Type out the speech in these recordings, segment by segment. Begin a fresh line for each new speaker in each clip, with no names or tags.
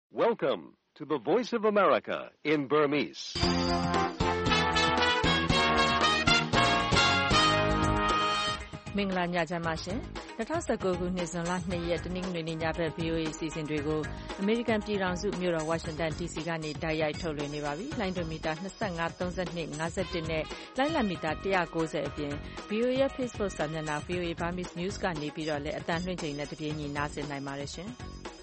Welcome to the Voice of America in Burmese.
။မင်္ဂလာညချမ်းပါရှင်။2019ခုနှစ်ဇွန်လ2ရက်တနင်္ဂနွေနေ့ညဘက် VOA အစီအစဉ်တွေကိုအမေရိကန်ပြည်ထောင်စုမြို့တော်ဝါရှင်တန် DC ကနေတိုက်ရိုက်ထုတ်လွှင့်နေပါပြီ။လိုင်းဒိုမီတာ25 32 51နဲ့လိုင်းလံမီတာ190အပြင် VOA ရဲ့ Facebook စာမျက်နှာ VOA Burmese News ကနေပြီးတော့လည်းအသံလွှင့်ချိန်နဲ့တပြေးညီနားဆင်နိုင်ပါတယ်ရှင်။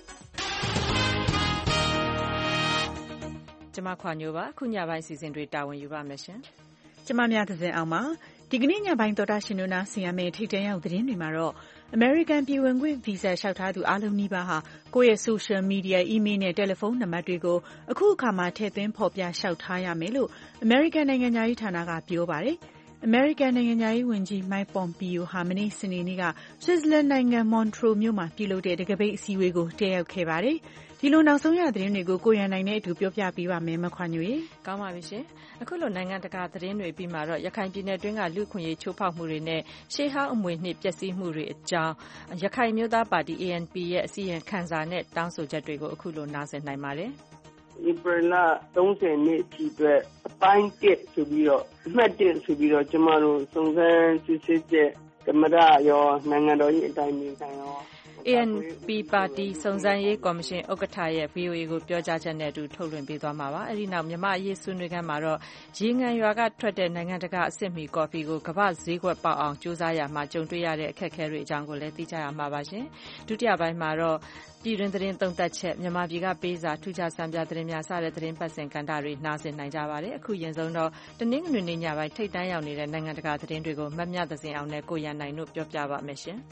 ကျမခွာညိုပါခုညပိုင်းအစီအစဉ်တွေတာဝန်ယူပါမယ်ရှင်
။ကျမများသစဉ်အောင်ပါဒီကနေ့ညပိုင်းတော်တာရှင်တို့နာဆင်ရမယ့်ထိတ်တန့်ရောက်သတင်းတွေမှာတော့ American ပြည်ဝင်ခွင့်ဗီဇာလျှောက်ထားသူအားလုံးနီးပါးဟာကိုယ့်ရဲ့ social media, email နဲ့တယ်လီဖုန်းနံပါတ်တွေကိုအခုအခါမှာထည့်သွင်းဖော်ပြလျှောက်ထားရမယ်လို့ American နိုင်ငံသားရေးဌာနကပြောပါတယ်။ American နိုင်ငံသားရေးဝန်ကြီး Mike Pompeo ဟာမနေ့စနေနေ့က Switzerland နိုင်ငံ Montreux မြို့မှာပြုလုပ်တဲ့တံခါးပိတ်အစည်းအဝေးကိုတက်ရောက်ခဲ့ပါတယ်။ဒီလိုနောက်ဆုံးရသတင်းတွေကိုကိုရန်နိုင်နဲ့အတူပြောပြပေးပါမယ်မခွာညိုရေ
။ကောင်းပါပြီရှင်။အခုလိုနိုင်ငံတကာသတင်းတွေပြီးမှတော့ရခိုင်ပြည်နယ်တွင်းကလူ့ခွင့်ရေးချိုးဖောက်မှုတွေနဲ့ရှေးဟောင်းအမွေနှစ်ပျက်စီးမှုတွေအကြောင်းရခိုင်မျိုးသားပါတီ ANP ရဲ့အစီရင်ခံစာနဲ့တောင်းဆိုချက်တွေကိုအခုလိုနားဆင်နိုင်ပါတယ်။
April လ30နှစ်အထိအတွက်အပိုင်း1ဆိုပြီးတော့အမှတ်1ဆိုပြီးတော့ကျမတို့စုံစမ်းစစ်ဆေးချက်သမ္မတရောနိုင်ငံတော်၏အတိုင်ပင်ခံရော
ANP ပါတီစုံစမ်းရေးကော်မရှင်ဥက္ကဋ္ဌရဲ့ VOA ကိုပြောကြားချက်နဲ့အတူထုတ်လွှင့်ပေးသွားမှာပါ။အဲဒီနောက်မြန်မာအရေးဆွေးနွေးခန်းမှာတော့ရေငန်ရွာကထွက်တဲ့နိုင်ငံတကာအဆင့်မီကော်ဖီကိုကမ္ဘာ့ဈေးကွက်ပေါက်အောင်ကြိုးစားရမှာကြုံတွေ့ရတဲ့အခက်အခဲတွေအကြောင်းကိုလည်းသိကြရမှာပါရှင်။ဒုတိယပိုင်းမှာတော့ပြည်တွင်းသတင်းသုံးသပ်ချက်မြန်မာပြည်ကပေးစာထူးခြားစံပြသတင်းများစတဲ့သတင်းပတ်စဉ်ကဏ္ဍတွေနားဆင်နိုင်ကြပါတယ်။အခုရင်ဆုံးတော့တနင်္ဂနွေနေ့ညပိုင်းထိပ်တန်းရောက်နေတဲ့နိုင်ငံတကာသတင်းတွေကိုမမြသဇင်အောင်နဲ့ကိုရန်နိုင်တို့ပြောပြပါမယ်ရှင်။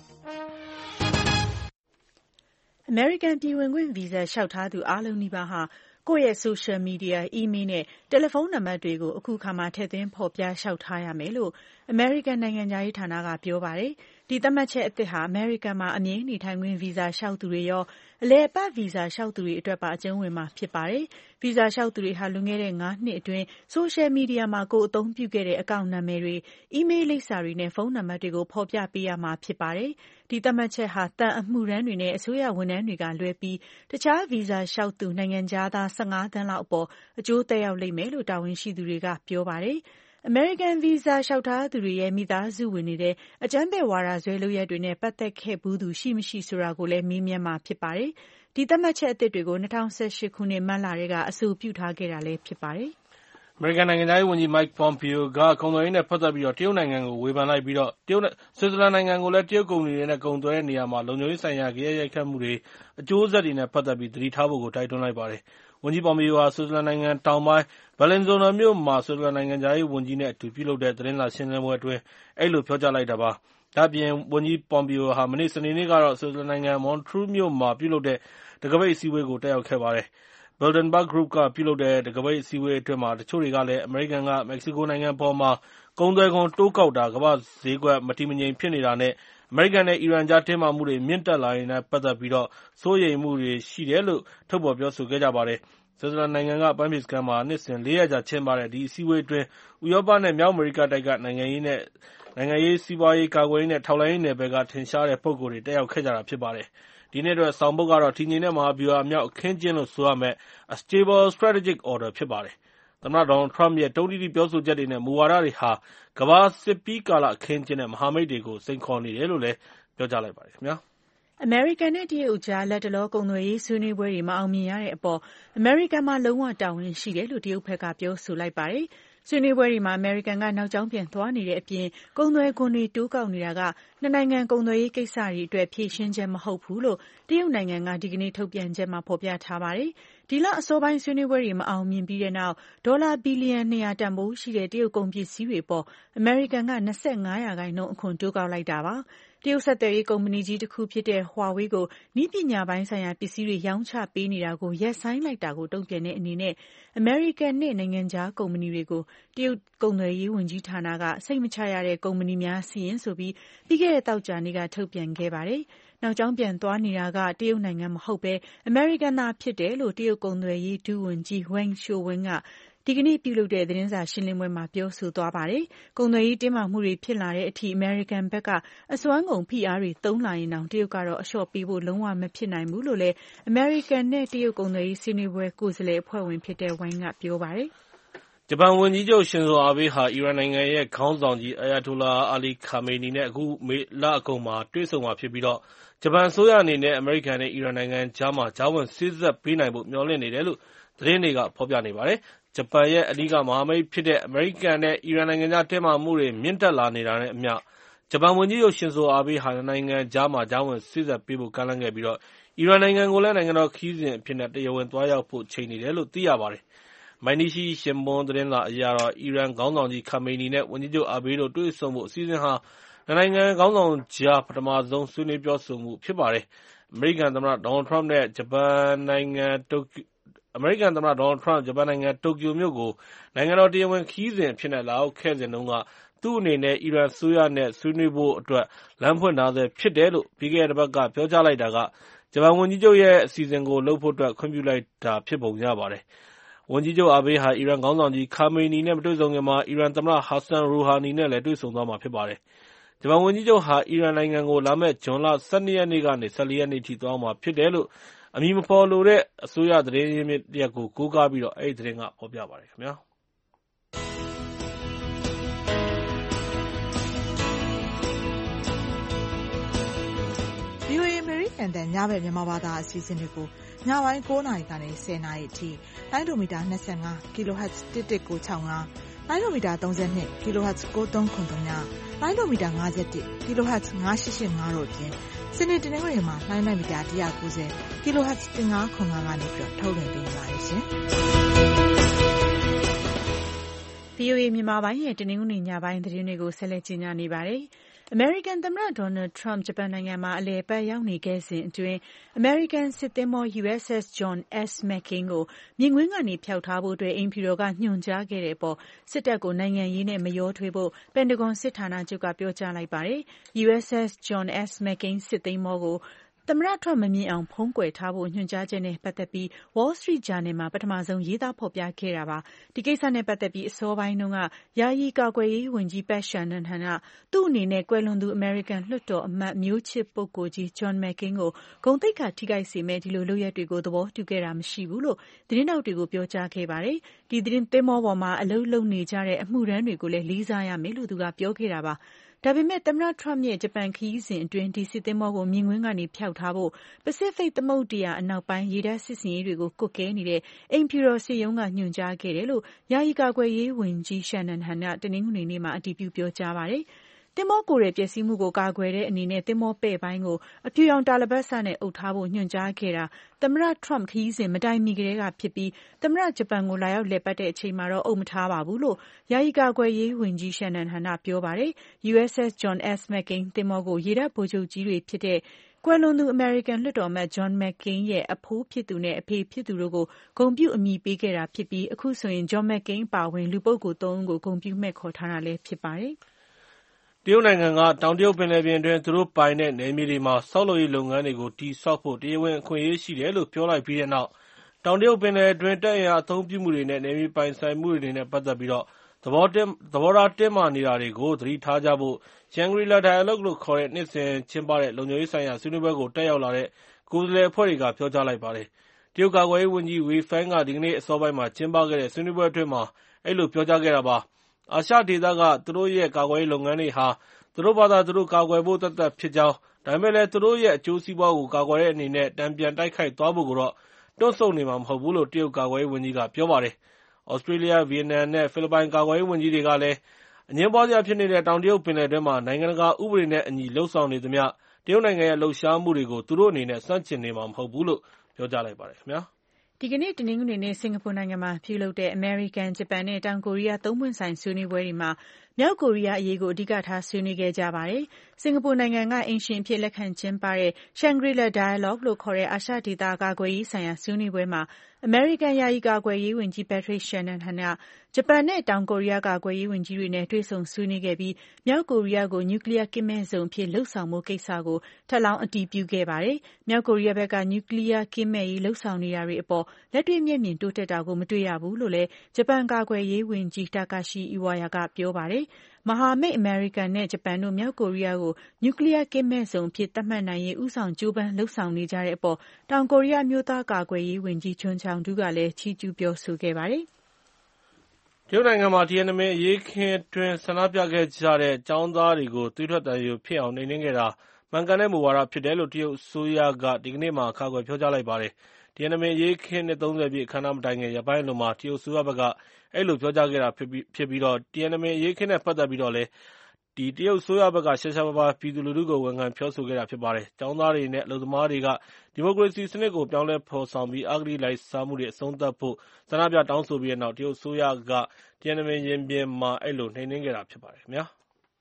American ပြည်ဝင်ခွင့်ဗီဇာလျှောက်ထားသူအားလုံးနီးပါးဟာကိုယ့်ရဲ့ social media, email နဲ့တယ်လီဖုန်းနံပါတ်တွေကိုအခုခါမှာထည့်သွင်းဖော်ပြလျှောက်ထားရမယ်လို့ American နိုင်ငံသားရေးဌာနကပြောပါတယ်။ဒီသတ်မှတ်ချက်အသစ်ဟာ American မှာအမြဲနေထိုင်ခွင့်ဗီဇာလျှောက်သူတွေရောအလည်အပတ်ဗီဇာလျှောက်သူတွေအတွက်ပါအကျုံးဝင်မှာဖြစ်ပါတယ်။ဗီဇာလျှောက်သူတွေဟာလွန်ခဲ့တဲ့9နှစ်အတွင်း social media မှာကိုယ်အသုံးပြုခဲ့တဲ့အကောင့်နာမည်တွေ email လိပ်စာတွေနဲ့ဖုန်းနံပါတ်တွေကိုဖော်ပြပေးရမှာဖြစ်ပါတယ်။ဒီသတ်မှတ်ချက်ဟာသံအမှုထမ်းတွေနဲ့အစိုးရဝန်ထမ်းတွေကလွဲပြီးတခြားဗီဇာလျှောက်သူနိုင်ငံခြားသား15သန်းလောက်အပေါ်အကျိုးသက်ရောက်လိမ့်မယ်လို့တာဝန်ရှိသူတွေကပြောပါတယ်။ American ဗီဇာလျှောက်ထားသူတွေရဲ့မိသားစုဝင်တွေတဲ့အကြမ်းဖက်ဝါဒစွဲလုပ်ရပ်တွေနဲ့ပတ်သက်ခဲ့ဘူးသူရှိမရှိဆိုတာကိုလည်းမေးမြန်းမှာဖြစ်ပါတယ်။ဒီသတ်မှတ်ချက်အသစ်တွေကို2018ခုနှစ်မတ်လထဲကအဆိုပြုထားခဲ့တာလည်းဖြစ်ပါတယ်။
အမေရိကန်နိုင်ငံသားရေးဝန်ကြီး Mike Pompeo ကကုန်သွယ်ရေးနဲ့ပတ်သက်ပြီးတရုတ်နိုင်ငံကိုဝေဖန်လိုက်ပြီးဆွစ်ဇာလန်နိုင်ငံကိုလည်းတရုတ်ကုမ္ပဏီတွေနဲ့ကုန်သွယ်တဲ့နေရာမှာလုံခြုံရေးဆိုင်ရာဂယက်ရိုက်ခတ်မှုတွေအကျိုးဆက်တွေနဲ့ပတ်သက်ပြီးသတိထားဖို့တိုက်တွန်းလိုက်ပါတယ်။ဝန်ကြီး Pompeo ဟာဆွစ်ဇာလန်နိုင်ငံတောင်ပိုင်း Bellinzona မြို့မှာဆွစ်ဇာလန်နိုင်ငံခြားရေးဝန်ကြီးနဲ့အတူပြုလုပ်တဲ့သတင်းစာရှင်းလင်းပွဲအတွင်းအဲဒီလိုပြောကြားလိုက်တာပါ။ဒါ့အပြင်ဝန်ကြီး Pompeo ဟာမနေ့စနေနေ့ကတော့ဆွစ်ဇာလန်နိုင်ငံ Montreux မြို့မှာပြုလုပ်တဲ့တံခါးပိတ်အစည်းအဝေးကိုတက်ရောက်ခဲ့ပါတယ်။ Bilderberg Group ကပြုလုပ်တဲ့တံခါးပိတ်အစည်းအဝေးအတွင်းတချို့တွေကလည်းအမေရိကန်ကမက္ကဆီကိုနိုင်ငံအပေါ်ကုန်သွယ်ခွန်တိုးကောက်တာကမ္ဘာ့ဈေးကွက်မတည်မငြိမ်ဖြစ်နေတာနဲ့အမေရိကန်နဲ့အီရန်ကြားတင်းမာမှုတွေမြင့်တက်လာနေတာနဲ့ပတ်သက်ပြီးစိုးရိမ်မှုတွေရှိတယ်လို့ထုတ်ဖော်ပြောဆိုခဲ့ကြပါတယ်။ဆွစ်ဇာလန်နိုင်ငံကပန်းဖြေစခန်းမှာနှစ်စဉ်4 ရက်ကြာကျင်းပတဲ့ဒီအစည်းအဝေးအတွင်းဥရောပနဲ့မြောက်အမေရိကတိုက်ကနိုင်ငံရေးစီးပွားရေးကာကွယ်ရေးနဲ့ထောက်လှမ်းရေးနယ်ပယ်ကထင်ရှားတဲ့ပုဂ္ဂိုလ်တွေတက်ရောက်ခဲ့ကြတာဖြစ်ပါတယ်။ဒီနှစ်အတွက်ဆောင်ပုဒ်ကတော့တည်ငြိမ်တဲ့မဟာဗျူဟာမြောက်အခင်းကျင်းလို့ဆိုရမယ့် A Stable Strategic Order ဖြစ်ပါတယ်။သမ္မတဒေါ်နယ်လ်ထရမ့်ရဲ့တုံးတိတိပြောဆိုချက်တွေနဲ့မူဝါဒတွေဟာကမ္ဘာစစ်ပြီးကာလအခင်းကျင်းတဲ့မဟာမိတ်တွေကိုစိန်ခေါ်နေတယ်လို့လည်းပြောကြားလိုက်ပါတယ်ခင်ဗျာ
။အမေရိကန်နဲ့တရုတ်ကြားလက်တလောကုန်သွယ်ရေးဆွေးနွေးပွဲတွေမအောင်မြင်ရတဲ့အပေါ်အမေရိကန်မှာလုံးဝတာဝန်ရှိတယ်လို့တရုတ်ဘက်ကပြောဆိုလိုက်ပါတယ်။ဆွေးနွေးပွဲတွေမှာအမေရိကန်ကနောက်ကြောင်းပြန်သွားနေတဲ့အပြင်ကုန်သွယ်ခွန်တွေတိုးကောက်နေတာကနှစ်နိုင်ငံကုန်သွယ်ရေးကိစ္စတွေအတွက်ဖြေရှင်းချက်မဟုတ်ဘူးလို့တရုတ်နိုင်ငံကဒီကနေ့ထုတ်ပြန်ချက်မှာဖော်ပြထားပါတယ်။ဒီလအစောပိုင်းဆွေးနွေးပွဲတွေမအောင်မြင်ပြီးတဲ့နောက်ဒေါ်လာဘီလီယံ200တန်ဖိုးရှိတဲ့တရုတ်ကုန်ပစ္စည်းတွေပေါ်အမေရိကန်က25%အခွန်တိုးကောက်လိုက်တာပါ။တရုတ်ဆက်သွယ်ရေးကုမ္ပဏီကြီးတစ်ခုဖြစ်တဲ့ Huawei ကိုနည်းပညာပိုင်းဆိုင်ရာပစ္စည်းတွေရောင်းချပေးနေတာကိုရပ်ဆိုင်းလိုက်တာကိုတုံ့ပြန်တဲ့အနေနဲ့အမေရိကန်နဲ့နိုင်ငံခြားကုမ္ပဏီတွေကိုတရုတ်ကုန်သွယ်ရေးဝန်ကြီးဌာနကစိတ်မချရတဲ့ကုမ္ပဏီများစာရင်းဆိုပြီးပြီးခဲ့တဲ့သောကြာနေ့ကထုတ်ပြန်ခဲ့ပါတယ်။နောက်ကြောင်းပြန်သွားနေတာကတရုတ်နိုင်ငံမဟုတ်ဘဲအမေရိကန်သာဖြစ်တယ်လို့တရုတ်ကုန်သွယ်ရေးဒုဝန်ကြီး Wang Shouwen ကဒီကနေ့ပြုလုပ်တဲ့သတင်းစာရှင်းလင်းပွဲမှာပြောဆိုသွားပါတယ်။ကုန်သွယ်ရေးတင်းမာမှုတွေဖြစ်လာတဲ့အထိအမေရိကန်ဘက်ကအစွမ်းကုန်ဖိအားတွေသုံးလာရင်တောင်တရုတ်ကတော့အလျှော့ပေးဖို့လုံးဝမဖြစ်နိုင်ဘူးလို့လည်းအမေရိကန်နဲ့တရုတ်ကုန်သွယ်ရေးဆွေးနွေးပွဲကိုယ်စားလှယ်အဖွဲ့ဝင်ဖြစ်တဲ့ဝိုင်းကပြောပါတယ်
။ဂျပန်ဝန်ကြီးချုပ်ရှင်ဇိုအာဘေးဟာအီရန်နိုင်ငံရဲ့ခေါင်းဆောင်ကြီးအာယာတိုလာအာလီခါမေနီနဲ့အခုမေလအကုန်မှာတွေ့ဆုံမှာဖြစ်ပြီးတော့ဂျပန်အစိုးရအနေနဲ့အမေရိကန်နဲ့အီရန်နိုင်ငံကြားမှာကြားဝင်စေ့စပ်ပေးနိုင်ဖို့မျှော်လင့်နေတယ်လို့သတင်းတွေကဖော်ပြနေပါတယ်။ဂျပန်ရဲ့အဓိကမဟာမိတ်ဖြစ်တဲ့အမေရိကန်နဲ့အီရန်နိုင်ငံကြားတင်းမာမှုတွေမြင့်တက်လာနေတာနဲ့အမျှဂျပန်ဝန်ကြီးချုပ်ရှင်ဇိုအာဘေးဟာနိုင်ငံကြားမှာကြားဝင်စေ့စပ်ပေးဖို့ကမ်းလှမ်းခဲ့ပြီးတော့အီရန်နိုင်ငံကိုလည်းနိုင်ငံတော်ခရီးစဉ်အဖြစ်နဲ့တရားဝင်သွားရောက်ဖို့ချိန်နေတယ်လို့သိရပါတယ်။Mainichi Shimbun သတင်းစာအရတော့အီရန်ခေါင်းဆောင်ကြီးခါမေနီနဲ့ဝန်ကြီးချုပ်အာဘေးတို့တွေ့ဆုံဖို့အစီအစဉ်ဟာနိုင်ငံခေါင်းဆောင်ကြားပထမဆုံးဆွေးနွေးပြောဆိုမှုဖြစ်ပါတယ်။အမေရိကန်သမ္မတဒေါ်နယ်ထရမ့်နဲ့ဂျပန်နိုင်ငံတိုကျိုမြို့ကိုနိုင်ငံတော်တရားဝင်ခရီးစဉ်အဖြစ်နဲ့လာရောက်ခဲ့စဉ်တုန်းကသူ့အနေနဲ့အီရန်အစိုးရနဲ့ဆွေးနွေးဖို့အတွက်လမ်းဖွင့်ထားဆဲဖြစ်တယ်လို့ပြီးခဲ့တဲ့တစ်ပတ်ကပြောကြားလိုက်တာကဂျပန်ဝန်ကြီးချုပ်ရဲ့အစီအစဉ်ကိုလုပ်ဖို့အတွက်ခွင့်ပြုလိုက်တာဖြစ်ပုံရပါတယ်။ဝန်ကြီးချုပ်အာဘေးဟာအီရန်ခေါင်းဆောင်ကြီးခါမေနီနဲ့မတွေ့ဆုံခင်မှာအီရန်သမ္မတဟာဆန်ရူဟာနီနဲ့လည်းတွေ့ဆုံသွားမှာဖြစ်ပါတယ်။ဂျပန်ဝန်ကြီးချုပ်ဟာအီရန်နိုင်ငံကိုလာမယ့်ဇွန်လ12ရက်နေ့ကနေ14ရက်နေ့ထိသွားမှာဖြစ်တယ်လို့အမည်မဖော်လိုတဲ့အစိုးရသတင်းရင်းမြစ်တစ်ရပ်ကိုကိုးကားပြီးတော့အဲဒီသတင်းကဖော်ပြပါတယ်ခင်ဗျာ။
VOA အမေရိကန်တန်ညဘက်မြန်မာဘာသာအစီအစဉ်တွေကိုညပိုင်း9နာရီကနေ10နာရီအထိလိုင်းဒိုမီတာ25 kHz 1165လိုင်းဒိုမီတာ32 kHz 9393ညလိုင်းဒိုမီတာ51 kHz 9885တို့အပြင်စနေတနင်္ဂနွေမှာလိုင်းမီတာ190 kHz 1505ကနေပြီးတော့ထုတ်လွှင့်ပေးနေပါတယ်ရှင်။
VOA မြန်မာပိုင်းရဲ့တနင်္ဂနွေညပိုင်းသတင်းတွေကိုဆက်လက်ကြီးညာနေပါတယ်။အမေရိကန်သမ္မတဒေါ်နယ်ထရမ့်ဂျပန်နိုင်ငံမှာအလည်အပတ်ရောက်နေခဲ့စဉ်အတွင်းအမေရိကန်စစ်သင်္ဘော USS John S. McCain ကိုမြစ်ကွင်းကနေဖျောက်ထားဖို့အတွက်အိမ်ဖြူတော်ကညွှန်ကြားခဲ့တဲ့အပေါ်စစ်တပ်ကိုနိုင်ငံရေးနဲ့မရောထွေးဖို့ပန်တဂွန်စစ်ဌာနချုပ်ကပြောကြားလိုက်ပါတယ်။ USS John S. McCain စစ်သင်္ဘောကိုသမ္မတထရမ့်မမြင်အောင်ဖုံးကွယ်ထားဖို့ညွှန်ကြားချက်နဲ့ပတ်သက်ပြီး Wall Street Journal မှာပထမဆုံးရေးသားဖော်ပြခဲ့တာပါ။ဒီကိစ္စနဲ့ပတ်သက်ပြီးအစောပိုင်းတုန်းကယာယီကာကွယ်ရေးဝန်ကြီး Pat Shanahan ကသူ့အနေနဲ့ကွယ်လွန်သူအမေရိကန်လွှတ်တော်အမတ်မျိုးချစ်ပုဂ္ဂိုလ်ကြီး John McCain ကိုဂုဏ်သိက္ခာထိခိုက်စေမယ့်ဒီလိုလုပ်ရပ်တွေကိုသဘောတူခဲ့တာမရှိဘူးလို့သတင်းထောက်တွေကိုပြောကြားခဲ့ပါတယ်။ဒီသင်္ဘောပေါ်မှာအလုပ်လုပ်နေကြတဲ့အမှုထမ်းတွေကိုလည်းလေးစားရမယ်လို့သူကပြောခဲ့တာပါ။ဒါပေမဲ့သမ္မတထရမ့်ရဲ့ဂျပန်ခရီးစဉ်အတွင်းဒီစစ်သင်္ဘောကိုမြစ်ကွင်းကနေဖျောက်ထားဖို့ပစိဖိတ်သမုဒ္ဒရာအနောက်ပိုင်းရေတပ်စစ်ဆင်ရေးတွေကိုကွပ်ကဲနေတဲ့အိမ်ဖြူတော်စစ်ရုံးကညွှန်ကြားခဲ့တယ်လို့ယာယီကာကွယ်ရေးဝန်ကြီး Shanahan ကတနင်္ဂနွေနေ့မှာအတည်ပြုပြောကြားပါတယ်။သင်္ဘောကိုယ်တဲ့ပျက်စီးမှုကိုကာကွယ်တဲ့အနေနဲ့သင်္ဘောပဲ့ပိုင်းကိုအဖြူရောင်တာလပတ်စနဲ့အုပ်ထားဖို့ညွှန်ကြားခဲ့တာသမ္မတထရမ့်ခရီးစဉ်မတိုင်မီကတည်းကဖြစ်ပြီးသမ္မတဂျပန်ကိုလာရောက်လည်ပတ်တဲ့အချိန်မှာတော့အုပ်မထားပါဘူးလို့ယာယီကာကွယ်ရေးဝန်ကြီး Shanahan ကပြောပါတယ်။ USS John S. McCain သင်္ဘောကိုရေတပ်ဗိုလ်ချုပ်ကြီးတွေဖြစ်တဲ့ကွယ်လွန်သူအမေရိကန်လွှတ်တော်အမတ် John McCain ရဲ့အဖိုးဖြစ်သူနဲ့အဖေဖြစ်သူတို့ကိုဂုဏ်ပြုအမည်ပေးခဲ့တာဖြစ်ပြီးအခုဆိုရင် John McCain အပါအဝင်လူပုဂ္ဂိုလ်3ဦးကိုဂုဏ်ပြုမှည့်ခေါ်ထားတာလည်းဖြစ်ပါတယ်။
တရုတ်နိုင်ငံကတောင်တရုတ်ပင်လယ်ပြင်အတွင်းသူတို့ပိုင်တဲ့နယ်မြေတွေမှာဆောက်လုပ်ရေးလုပ်ငန်းတွေကိုတည်ဆောက်ဖို့တရားဝင်အခွင့်အရေးရှိတယ်လို့ပြောလိုက်ပြီးတဲ့နောက်တောင်တရုတ်ပင်လယ်အတွင်းတပ်အင်အားအသုံးပြုမှုတွေနဲ့နယ်မြေပိုင်ဆိုင်မှုတွေနဲ့ပတ်သက်ပြီးသဘောထားတင်းမာနေတာတွေကိုသတိထားကြဖို့ Shangri-La Dialogue လို့ခေါ်တဲ့နှစ်စဉ်ကျင်းပတဲ့လုံခြုံရေးဆိုင်ရာဆွေးနွေးပွဲကိုတက်ရောက်လာတဲ့ကိုယ်စားလှယ်အဖွဲ့တွေကပြောကြားလိုက်ပါတယ်။တရုတ်ကာကွယ်ရေးဝန်ကြီး Wei Feng ကဒီကနေ့အစောပိုင်းမှာကျင်းပခဲ့တဲ့ဆွေးနွေးပွဲအတွင်းမှာအဲဒီလိုပြောကြားခဲ့တာပါ။အာရှဒေသကသူတို့ရဲ့ကာကွယ်ရေးလုပ်ငန်းတွေဟာသူတို့ဘာသာသူတို့ကာကွယ်ဖို့သက်သက်ဖြစ်ကြောင်းဒါပေမဲ့လည်းသူတို့ရဲ့အကျိုးစီးပွားကိုကာကွယ်တဲ့အနေနဲ့တန်ပြန်တိုက်ခိုက်သွားဖို့ကိုတော့တွန့်ဆုတ်နေမှာမဟုတ်ဘူးလို့တရုတ်ကာကွယ်ရေးဝန်ကြီးကပြောပါတယ်။ ဩစတြေးလျ၊ဗီယက်နမ်နဲ့ဖိလစ်ပိုင်ကာကွယ်ရေးဝန်ကြီးတွေကလည်းအငြင်းပွားစရာဖြစ်နေတဲ့တောင်တရုတ်ပင်လယ်အတွင်းမှာနိုင်ငံတကာဥပဒေနဲ့အညီလုပ်ဆောင်နေသမျှတရုတ်နိုင်ငံရဲ့လှုပ်ရှားမှုတွေကိုသူတို့အနေနဲ့ဆန့်ကျင်နေမှာမဟုတ်ဘူးလို့ပြောကြားလိုက်ပါတယ်ခင်ဗျာ
။ဒီကနေ့တနင်္ဂနွေနေ့စင်ကာပူနိုင်ငံမှာပြုလုပ်တဲ့အမေရိကန်၊ဂျပန်နဲ့တောင်ကိုရီးယားသုံးပွင့်ဆိုင်ဆွေးနွေးပွဲတွေမှာမြောက်ကိုရီးယားအရေးကိုအဓိကထားဆွေးနွေးခဲ့ကြပါတယ်။စင်ကာပူနိုင်ငံကအိမ်ရှင်အဖြစ်လက်ခံကျင်းပတဲ့ Shangri-La Dialogue လို့ခေါ်တဲ့အာရှဒေသကာကွယ်ရေးဆိုင်ရာဆွေးနွေးပွဲမှာအမေရိကန်ယာယီကာကွယ်ရေးဝန်ကြီး Patrick Shanahan ကဂျပန်နဲ့တောင်ကိုရီးယားကာကွယ်ရေးဝန်ကြီးတွေနဲ့တွေ့ဆုံဆွေးနွေးခဲ့ပြီးမြောက်ကိုရီးယားကိုနျူကလ িয়ার ကင်းမဲ့ဇုံအဖြစ်လှုပ်ဆောင်ဖို့ကိစ္စကိုထပ်လောင်းအတည်ပြုခဲ့ပါတယ်။မြောက်ကိုရီးယားဘက်ကနျူကလ িয়ার ကင်းမဲ့ရေးလှုပ်ဆောင်နေတာတွေအပေါ်လက်တွေ့မျက်မြင်တိုးတက်တာကိုမတွေ့ရဘူးလို့လည်းဂျပန်ကာကွယ်ရေးဝန်ကြီး Takashi Iwaya ကပြောပါတယ်။မဟာမိတ်အမေရိကန်နဲ့ဂျပန်တို့မြောက်ကိုရီးယားကိုနျူကလ িয়ার ကင်းမဲ့ဇုံအဖြစ်သတ်မှတ်နိုင်ရေးဦးဆောင်ကြိုးပမ်းလှုပ်ဆောင်နေကြတဲ့အပေါ်တောင်ကိုရီးယားမျိုးသားကာကွယ်ရေးဝန်ကြီးချွန်ချောင်ဒူးကလည်းချီးကျူးပြောဆိုခဲ့ပါတယ်
။တရုတ်နိုင်ငံမှာ Tiananmen အရေးအခင်းအတွင်းဆန္ဒပြခဲ့ကြတဲ့ကျောင်းသားတွေကိုသွေးထွက်သံယိုဖြစ်အောင်နှိမ်နင်းခဲ့တာမှန်ကန်တဲ့မူဝါဒဖြစ်တယ်လို့တရုတ်အစိုးရကဒီကနေ့မှာကာကွယ်ပြောကြားလိုက်ပါတယ်။ Tiananmen အရေးအခင်းနှစ်30ပြည့်အခမ်းအနားမတိုင်ခင်ရက်ပိုင်းအလိုမှာတရုတ်အစိုးရဘက်ကအဲ့လိုပြောကြားခဲ့တာဖြစ်ပြီးTiananmen အရေးအခင်းနဲ့ပတ်သက်ပြီးတော့လည်းတရုတ်အစိုးရဘက်ကရှားရှားပါးပါးပြည်သူလူထုကိုဝန်ခံပြောဆိုခဲ့တာဖြစ်ပါတယ်။ကျောင်းသားတွေနဲ့အလုပ်သမားတွေကဒီမိုကရေစီစနစ်ကိုပြောင်းလဲဖော်ဆောင်ပြီးအဂတိလိုက်စားမှုတွေအဆုံးသတ်ဖို့ဆန္ဒပြတောင်းဆိုပြီးတဲ့နောက်တရုတ်အစိုးရကTiananmen ရင်ပြင်မှာအဲ့လိုနှိမ်နင်းခဲ့တာဖြစ်ပါတယ်ခင်ဗျာ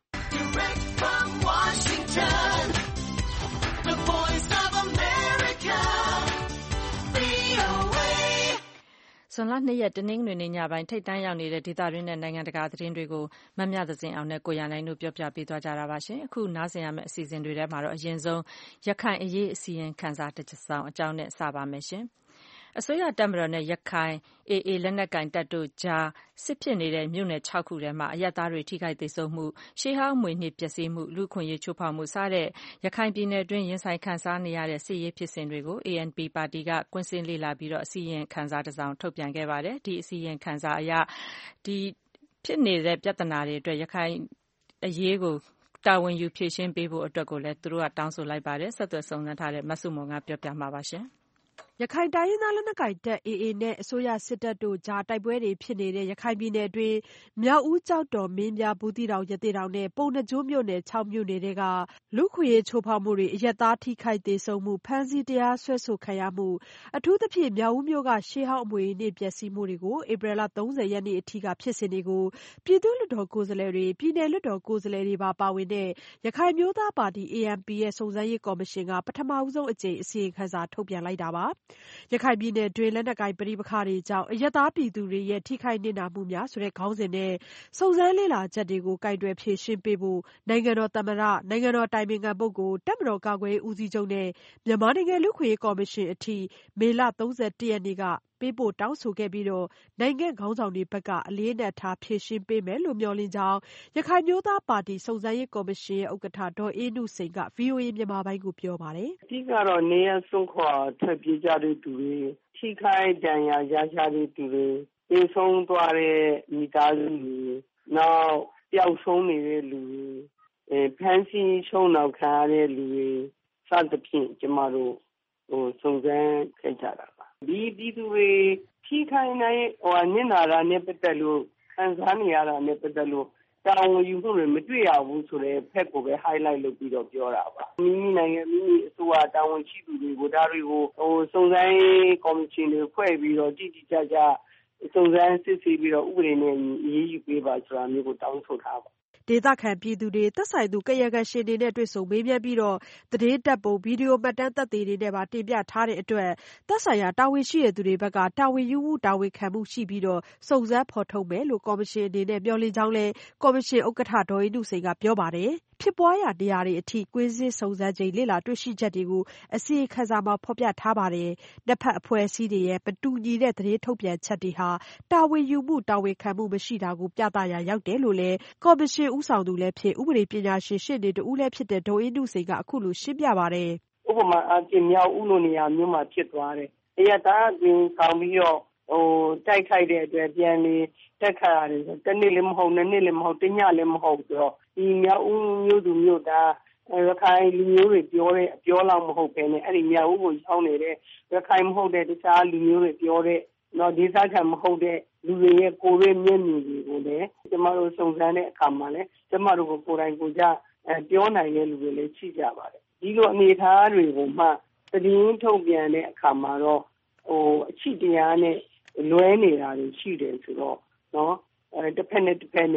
ဇွန်လ 2 ရက်တနင်္ဂနွေနေ့ညပိုင်းထိပ်တန်းရောက်နေတဲ့ဒေသတွင်းနဲ့နိုင်ငံတကာသတင်းတွေကိုမမြသဇင်အောင်နဲ့ကိုရန်နိုင်တို့ပြောပြပေးသွားကြတာပါရှင်။အခုနားဆင်ရမယ့်အစီအစဉ်တွေထဲမှာတော့အရင်ဆုံးရခိုင်အရေးအစီရင်ခံစာတစ်စောင်အကြောင်းနဲ့စပါမယ်ရှင်။အစိုးရတပ်မတော်နဲ့ရခိုင် AA လက်နက်ကိုင်တပ်တို့ကြားစစ်ဖြစ်နေတဲ့မြို့နယ်6ခုထဲမှာအရပ်သားတွေထိခိုက်သေဆုံးမှုရှေးဟောင်းအမွေအနှစ်ပျက်စီးမှုလူ့အခွင့်အရေးချိုးဖောက်မှုစတဲ့ရခိုင်ပြည်နယ်တွင်းရင်ဆိုင်ခံစားနေရတဲ့စစ်ရေးဖြစ်စဉ်တွေကို ANP ပါတီကကွင်းဆင်းလေ့လာပြီးအစီရင်ခံစာတစ်စောင်ထုတ်ပြန်ခဲ့ပါတယ်။ဒီအစီရင်ခံစာအရဖြစ်နေတဲ့ပြဿနာတွေအတွက်ရခိုင်အရေးကိုတာဝန်ယူဖြေရှင်းပေးဖို့အတွက်ကိုလည်းသူတို့ကတောင်းဆိုလိုက်ပါတယ်။ဆက်သွယ်စုံစမ်းထားတဲ့မဆုမွန်ကပြောပြမှာပါရှင်။
ရခိုင်တိုင်းရင်းသားလက်နက်ကိုင်တပ် AA နဲ့အစိုးရစစ်တပ်တို့ကြားတိုက်ပွဲတွေဖြစ်နေတဲ့ရခိုင်ပြည်နယ်အတွင်းမြောက်ဦးကျောက်တော်မင်းပြားဘူးသီးတောင်ရသေ့တောင်နဲ့ပုဏ္ဏားကျွန်းမြို့နယ်6မြို့နယ်တွေကလူ့အခွင့်အရေးချိုးဖောက်မှုတွေအရပ်သားထိခိုက်သေဆုံးမှုဖမ်းဆီးတရားစွဲဆိုခံရမှုအထူးသဖြင့်မြောက်ဦးမြို့ကရှေးဟောင်းအမွေအနှစ်ပျက်စီးမှုတွေကိုဧပြီလ30ရက်နေ့အထိကဖြစ်စဉ်တွေကိုပြည်သူ့လွှတ်တော်ကိုယ်စားလှယ်တွေပြည်နယ်လွှတ်တော်ကိုယ်စားလှယ်တွေပါဝင်တဲ့ရခိုင်မျိုးသားပါတီ ANP ရဲ့စုံစမ်းရေးကော်မရှင်ကပထမဆုံးအကြိမ်အစီရင်ခံစာထုတ်ပြန်လိုက်တာပါ။ရခိုင်ပြည်နယ်တွင်းလက်နက်ကိုင်ပဋိပက္ခတွေကြောင့်အရပ်သားပြည်သူတွေရဲ့ထိခိုက်နစ်နာမှုများဆိုတဲ့ခေါင်းစဉ်နဲ့စုံစမ်းလေ့လာချက်တွေကိုကိုင်တွယ်ဖြေရှင်းပေးဖို့နိုင်ငံတော်သမ္မတနိုင်ငံတော်တိုင်ပင်ခံပုဂ္ဂိုလ်တပ်မတော်ကာကွယ်ရေးဦးစီးချုပ်နဲ့မြန်မာနိုင်ငံလူ့အခွင့်အရေးကော်မရှင်အထိမေလ31ရက်နေ့ကပေးပို့တောင်းဆိုခဲ့ပြီးနိုင်ငံခေါင်းဆောင်တွေဘက်ကအလေးအနက်ထားဖြေရှင်းပေးမယ်လို့မျှော်လင့်ကြောင်းရခိုင်မျိုးသားပါတီစုံစမ်းရေးကော်မရှင်ရဲ့ဥက္ကဋ္ဌဒေါ်အေးနုစိန်က VOA မြန်မာပိုင်းကိုပြောပါတယ်
။အဓိကတော့နေရဆုံးခွာထွက်ပြေးကြတဲ့သူတွေထိခိုက်ဒဏ်ရာရကြတဲ့သူတွေသေဆုံးသွားတဲ့မိသားစုတွေနောက်ပျောက်ဆုံးနေတဲ့လူတွေဖမ်းဆီးရှုံးနှောင်ခံရတဲ့လူတွေစသဖြင့်ကျမတို့စုံစမ်းခဲ့ကြတာပါဒီပြည်သူတွေထိခိုက်နိုင်နစ်နာတာနဲ့ပတ်သက်လို့ခံစားနေရတာနဲ့ပတ်သက်လို့တာဝန်ယူမှုတွေမတွေ့ရဘူးဆိုတဲ့ဖက်ကိုပဲ highlight လုပ်ပြီးတော့ပြောတာပါမိမိနိုင်ငံမိမိအစိုးရတာဝန်ရှိသူတွေကိုဒါတွေကိုစုံစမ်းကော်မရှင်တွေဖွဲ့ပြီးတော့တိတိကျကျစုံစမ်းစစ်ဆေးပြီးတော့ဥပဒေနဲ့အရေးယူပေးပါဆိုတာမျိုးကိုတောင်းဆိုထားပါ
ဒေသခံပြည်သူတွေသက်ဆိုင်သူကာယကံရှင်တွေနဲ့တွေ့ဆုံမေးမြန်းပြီးသတင်းတပ်ပုံဗီဒီယိုမှတ်တမ်းသက်သေတွေနဲ့ပါတင်ပြထားတဲ့အတွက်သက်ဆိုင်ရာတာဝန်ရှိသူတွေဘက်ကတာဝန်ယူမှုတာဝန်ခံမှုရှိပြီးစုံစမ်းဖော်ထုတ်မယ်လို့ကော်မရှင်အနေနဲ့မျှော်လင့်ကြောင်းလည်းကော်မရှင်ဥက္ကဋ္ဌဒေါ်အေးနုစိန်ကပြောပါတယ်ဖြစ်ပွားရာနေရာတွေအထိကွင်းစစ်စုံစမ်းချိန်လေ့လာတွေ့ရှိချက်တွေကိုအစီရင်ခံစာမှာဖော်ပြထားပါတယ်။နှစ်ဖက်အဖွဲ့အစည်းတွေရဲ့မတူညီတဲ့သတင်းထုတ်ပြန်ချက်တွေဟာတာဝန်ယူမှုတာဝန်ခံမှုမရှိတာကိုပြသရာရောက်တယ်လို့လည်းကော်မရှင်ဦးဆောင်သူလည်းဖြစ်ဥပဒေပညာရှင်ရှေ့နေတဦးလည်းဖြစ်တဲ့ဒေါ်အေးနုစိန်ကအခုလိုရှင်းပြပါတယ်
။ဥပမာအပြင်မြောက်ဦးလိုနေရာမျိုးမှာဖြစ်သွားတယ်။အရတားတွင်ဆောင်ပြီးတော့တိုက်ခိုက်တဲ့အတွက်ပြန်လေတက်ခါရတယ်တနေ့လည်းမဟုတ်နှစ်နေ့လည်းမဟုတ်တညလည်းမဟုတ်ဆိုတော့ဒီမြောက်ဦးမျိုးသူမျိုးသားရခိုင်လူမျိုးတွေပြောလောက်မဟုတ်ပဲနဲ့အဲ့ဒီမြောက်ဦးကိုရောက်နေတဲ့ရခိုင်မဟုတ်တဲ့တခြားလူမျိုးတွေပြောတဲ့ဒေသခံမဟုတ်တဲ့လူတွေရဲ့ကိုယ်ရဲ့မျက်မြင်တွေကိုလည်းကျမတို့စုံစမ်းတဲ့အခါမှာလည်းကျမတို့ကိုယ်တိုင်ကိုယ်ကျပြောနိုင်တဲ့လူတွေလည်းရှိကြပါတယ်ဒီလိုအနေအထားတွေကိုမှသတင်းထုတ်ပြန်တဲ့အခါမှာတော့အချစ်တရားနဲ့လွဲနေတာတွေရှိတယ်ဆိုတော့တစ်ဖက်နဲ့တစ်ဖက်နဲ့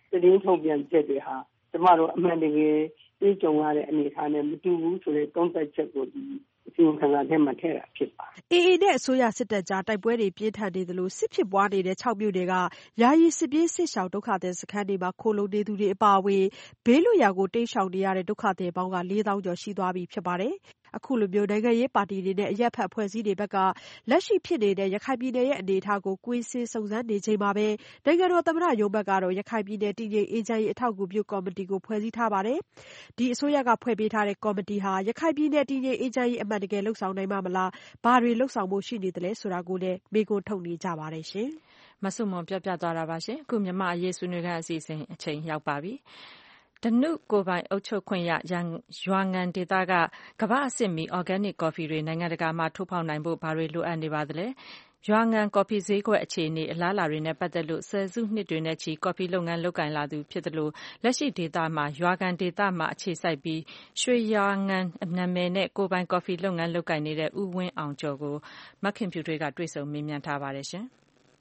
သတင်းထုတ်ပြန်ချက်တွေဟာကျမတို့အမှန်တကယ်တွေ့ကြုံရတဲ့အနေအထားနဲ့မတူဘူးဆိုတဲ့သုံးသပ်ချက်ကိုဒီအစီရင်ခံစာထဲမှာထည့်တာဖြစ်ပါတယ်။
AA နဲ့အစိုးရစစ်တပ်ကြားတိုက်ပွဲတွေပြင်းထန်နေသလိုစစ်ဖြစ်ပွားနေတဲ့6မြို့နယ်ကယာယီစစ်ပြေးစစ်ရှောင်ဒုက္ခသည်စခန်းတွေမှာခိုလုံနေသူတွေအပါအဝင်ဘေးလွတ်ရာကိုတိမ်းရှောင်နေရတဲ့ဒုက္ခသည်ပေါင်းက 4,000 ကျော်ရှိသွားပြီဖြစ်ပါတယ်။ အခုလိုနိုင်ငံရေးပါတီတွေနဲ့အရပ်ဘက်အဖွဲ့အစည်းတွေဘက်ကလက်ရှိဖြစ်နေတဲ့ရခိုင်ပြည်နယ်ရဲ့အနေအထားကိုကွင်းဆင်းစုံစမ်းနေချိန်မှာပဲနိုင်ငံတော်သမ္မတရုံးဘက်ကတော့ရခိုင်ပြည်နယ်တည်ငြိမ်အေးချမ်းရေးအထောက်အကူပြုကော်မတီကိုဖွဲ့စည်းထားပါတယ်။ ဒီအစိုးရကဖွဲ့ပေးထားတဲ့ကော်မတီဟာရခိုင်ပြည်နယ်တည်ငြိမ်အေးချမ်းရေးအမှန်တကယ်လုပ်ဆောင်နိုင်မှာမလားဘာတွေလုပ်ဆောင်ဖို့ရှိနေသလဲဆိုတာကိုလည်းမေးခွန်းထုတ်နေကြပါတယ်
မဆုမွန်ပြောပြသွားတာပါရှင်အခုမြန်မာအရေးဆွေးနွေးခန်းအစီအစဉ်အချိန်ရောက်ပါပြီဓနုကိုယ်ပိုင်အုပ်ချုပ်ခွင့်ရရွာငံဒေသကကမ္ဘာအဆင့်မီအော်ဂဲနစ်ကော်ဖီတွေနိုင်ငံတကာမှာထိုးဖောက်နိုင်ဖို့ဘာတွေလိုအပ်နေပါသလဲရွာငံကော်ဖီဈေးကွက်အခြေအနေအလားအလာတွေနဲ့ပတ်သက်လို့ဆယ်စုနှစ်တွေနဲ့ချီကော်ဖီလုပ်ငန်းလုပ်ကိုင်လာသူဖြစ်သလိုလက်ရှိဒေသမှာရွာငံဒေသမှာအခြေစိုက်ပြီးရွှေရွာငံနာမည်နဲ့ကိုယ်ပိုင်ကော်ဖီလုပ်ငန်းလုပ်ကိုင်နေတဲ့ဦးဝင်းအောင်ကျော်ကိုမခင်ဖြူထွေးကတွေ့ဆုံမေးမြန်းထားပါတယ်ရှင်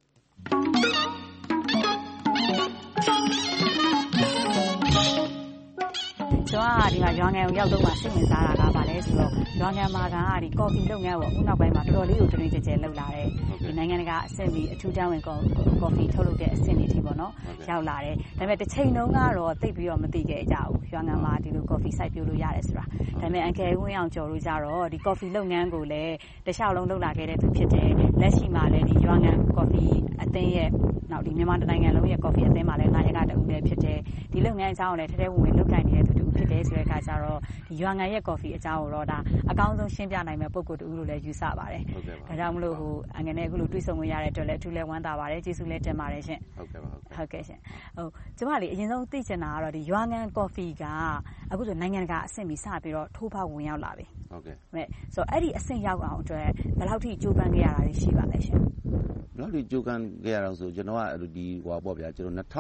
ကျွန်တော်ကဒီမှာရွာငံကိုရောက်တော့မှစိတ်ဝင်စားတာကဘာလဲဆိုတော့ရွာငံမှာကဒီကော်ဖီလုပ်ငန်းပေါ့အခုနောက်ပိုင်းမှာတော်တော်လေးကိုတွင်ကျကျလုပ်လာတယ်ဒီနိုင်ငံတကာအဆင့်ပြီးအထူးတန်းဝင်ကော်ဖီထုတ်လုပ်တဲ့အဆင့်တွေထိပေါ့နော်ရောက်လာတယ်ဒါပေမဲ့တစ်ချိန်လုံးကတော့သိပ်ပြီးတော့မသိခဲ့ကြဘူးရွာငံမှာဒီလိုကော်ဖီစိုက်ပျိုးလို့ရတယ်ဆိုတာဒါပေမဲ့အန်ကယ်ဝင်းအောင်ကျော်တို့ကြတော့ဒီကော်ဖီလုပ်ငန်းကိုလည်းတစ်လျှောက်လုံးလုပ်လာခဲ့တဲ့သူဖြစ်တယ်လက်ရှိမှာလည်းဒီရွာငံကော်ဖီအသင်းရဲ့နောက်ဒီမြန်မာနိုင်ငံလုံးရဲ့ကော်ဖီအသင်းမှာလည်းနာယကတဦးလည်းဖြစ်တယ်ဒီလုပ်ငန်းအကြောင်းကိုလည်းထဲထဲဝင်ဝင်လုပ်ကိုင်နေတဲ့သူဖြစ်တယ်ဆိုတဲ့အခါကျတော့ဒီရွာငံရဲ့ကော်ဖီအကြောင်းကိုတော့ဒါအကောင်းဆုံးရှင်းပြနိုင်မဲ့ပုံကိုယ်တူလို့လည်းယူဆပါတယ်။ဒါကြောင့်မလို့အငယ်နဲ့အခုလိုတွေ့ဆုံဝင်ရတဲ့အတွက်လည်းအထူးလည်းဝမ်းသာပါတယ်ကျေးဇူးလည်းတင်ပါတယ်ရှင်။ဟုတ်ကဲ့ရှင်။ကျမလေးအရင်ဆုံးသိချင်တာကတော့ဒီရွာငံကော်ဖီကအခုဆိုနိုင်ငံတကာအဆင့်ပြီးစပြီးတော့ထိုးဖောက်ဝင်ရောက်လာပြီ။ဟုတ်ကဲ့။ဆိုတော့အဲ့ဒီအဆင့်ရောက်အောင်အတွက်ဘယ်လောက်ထိကြိုးပမ်းခဲ့ရတာရှိပါလဲရှင်။
ဘယ်လောက်ထိကြိုးပမ်းခဲ့ရအောင်ဆိုကျွန်တော်ကဒီဟိုပေါ့ဗျာကျွန်တော်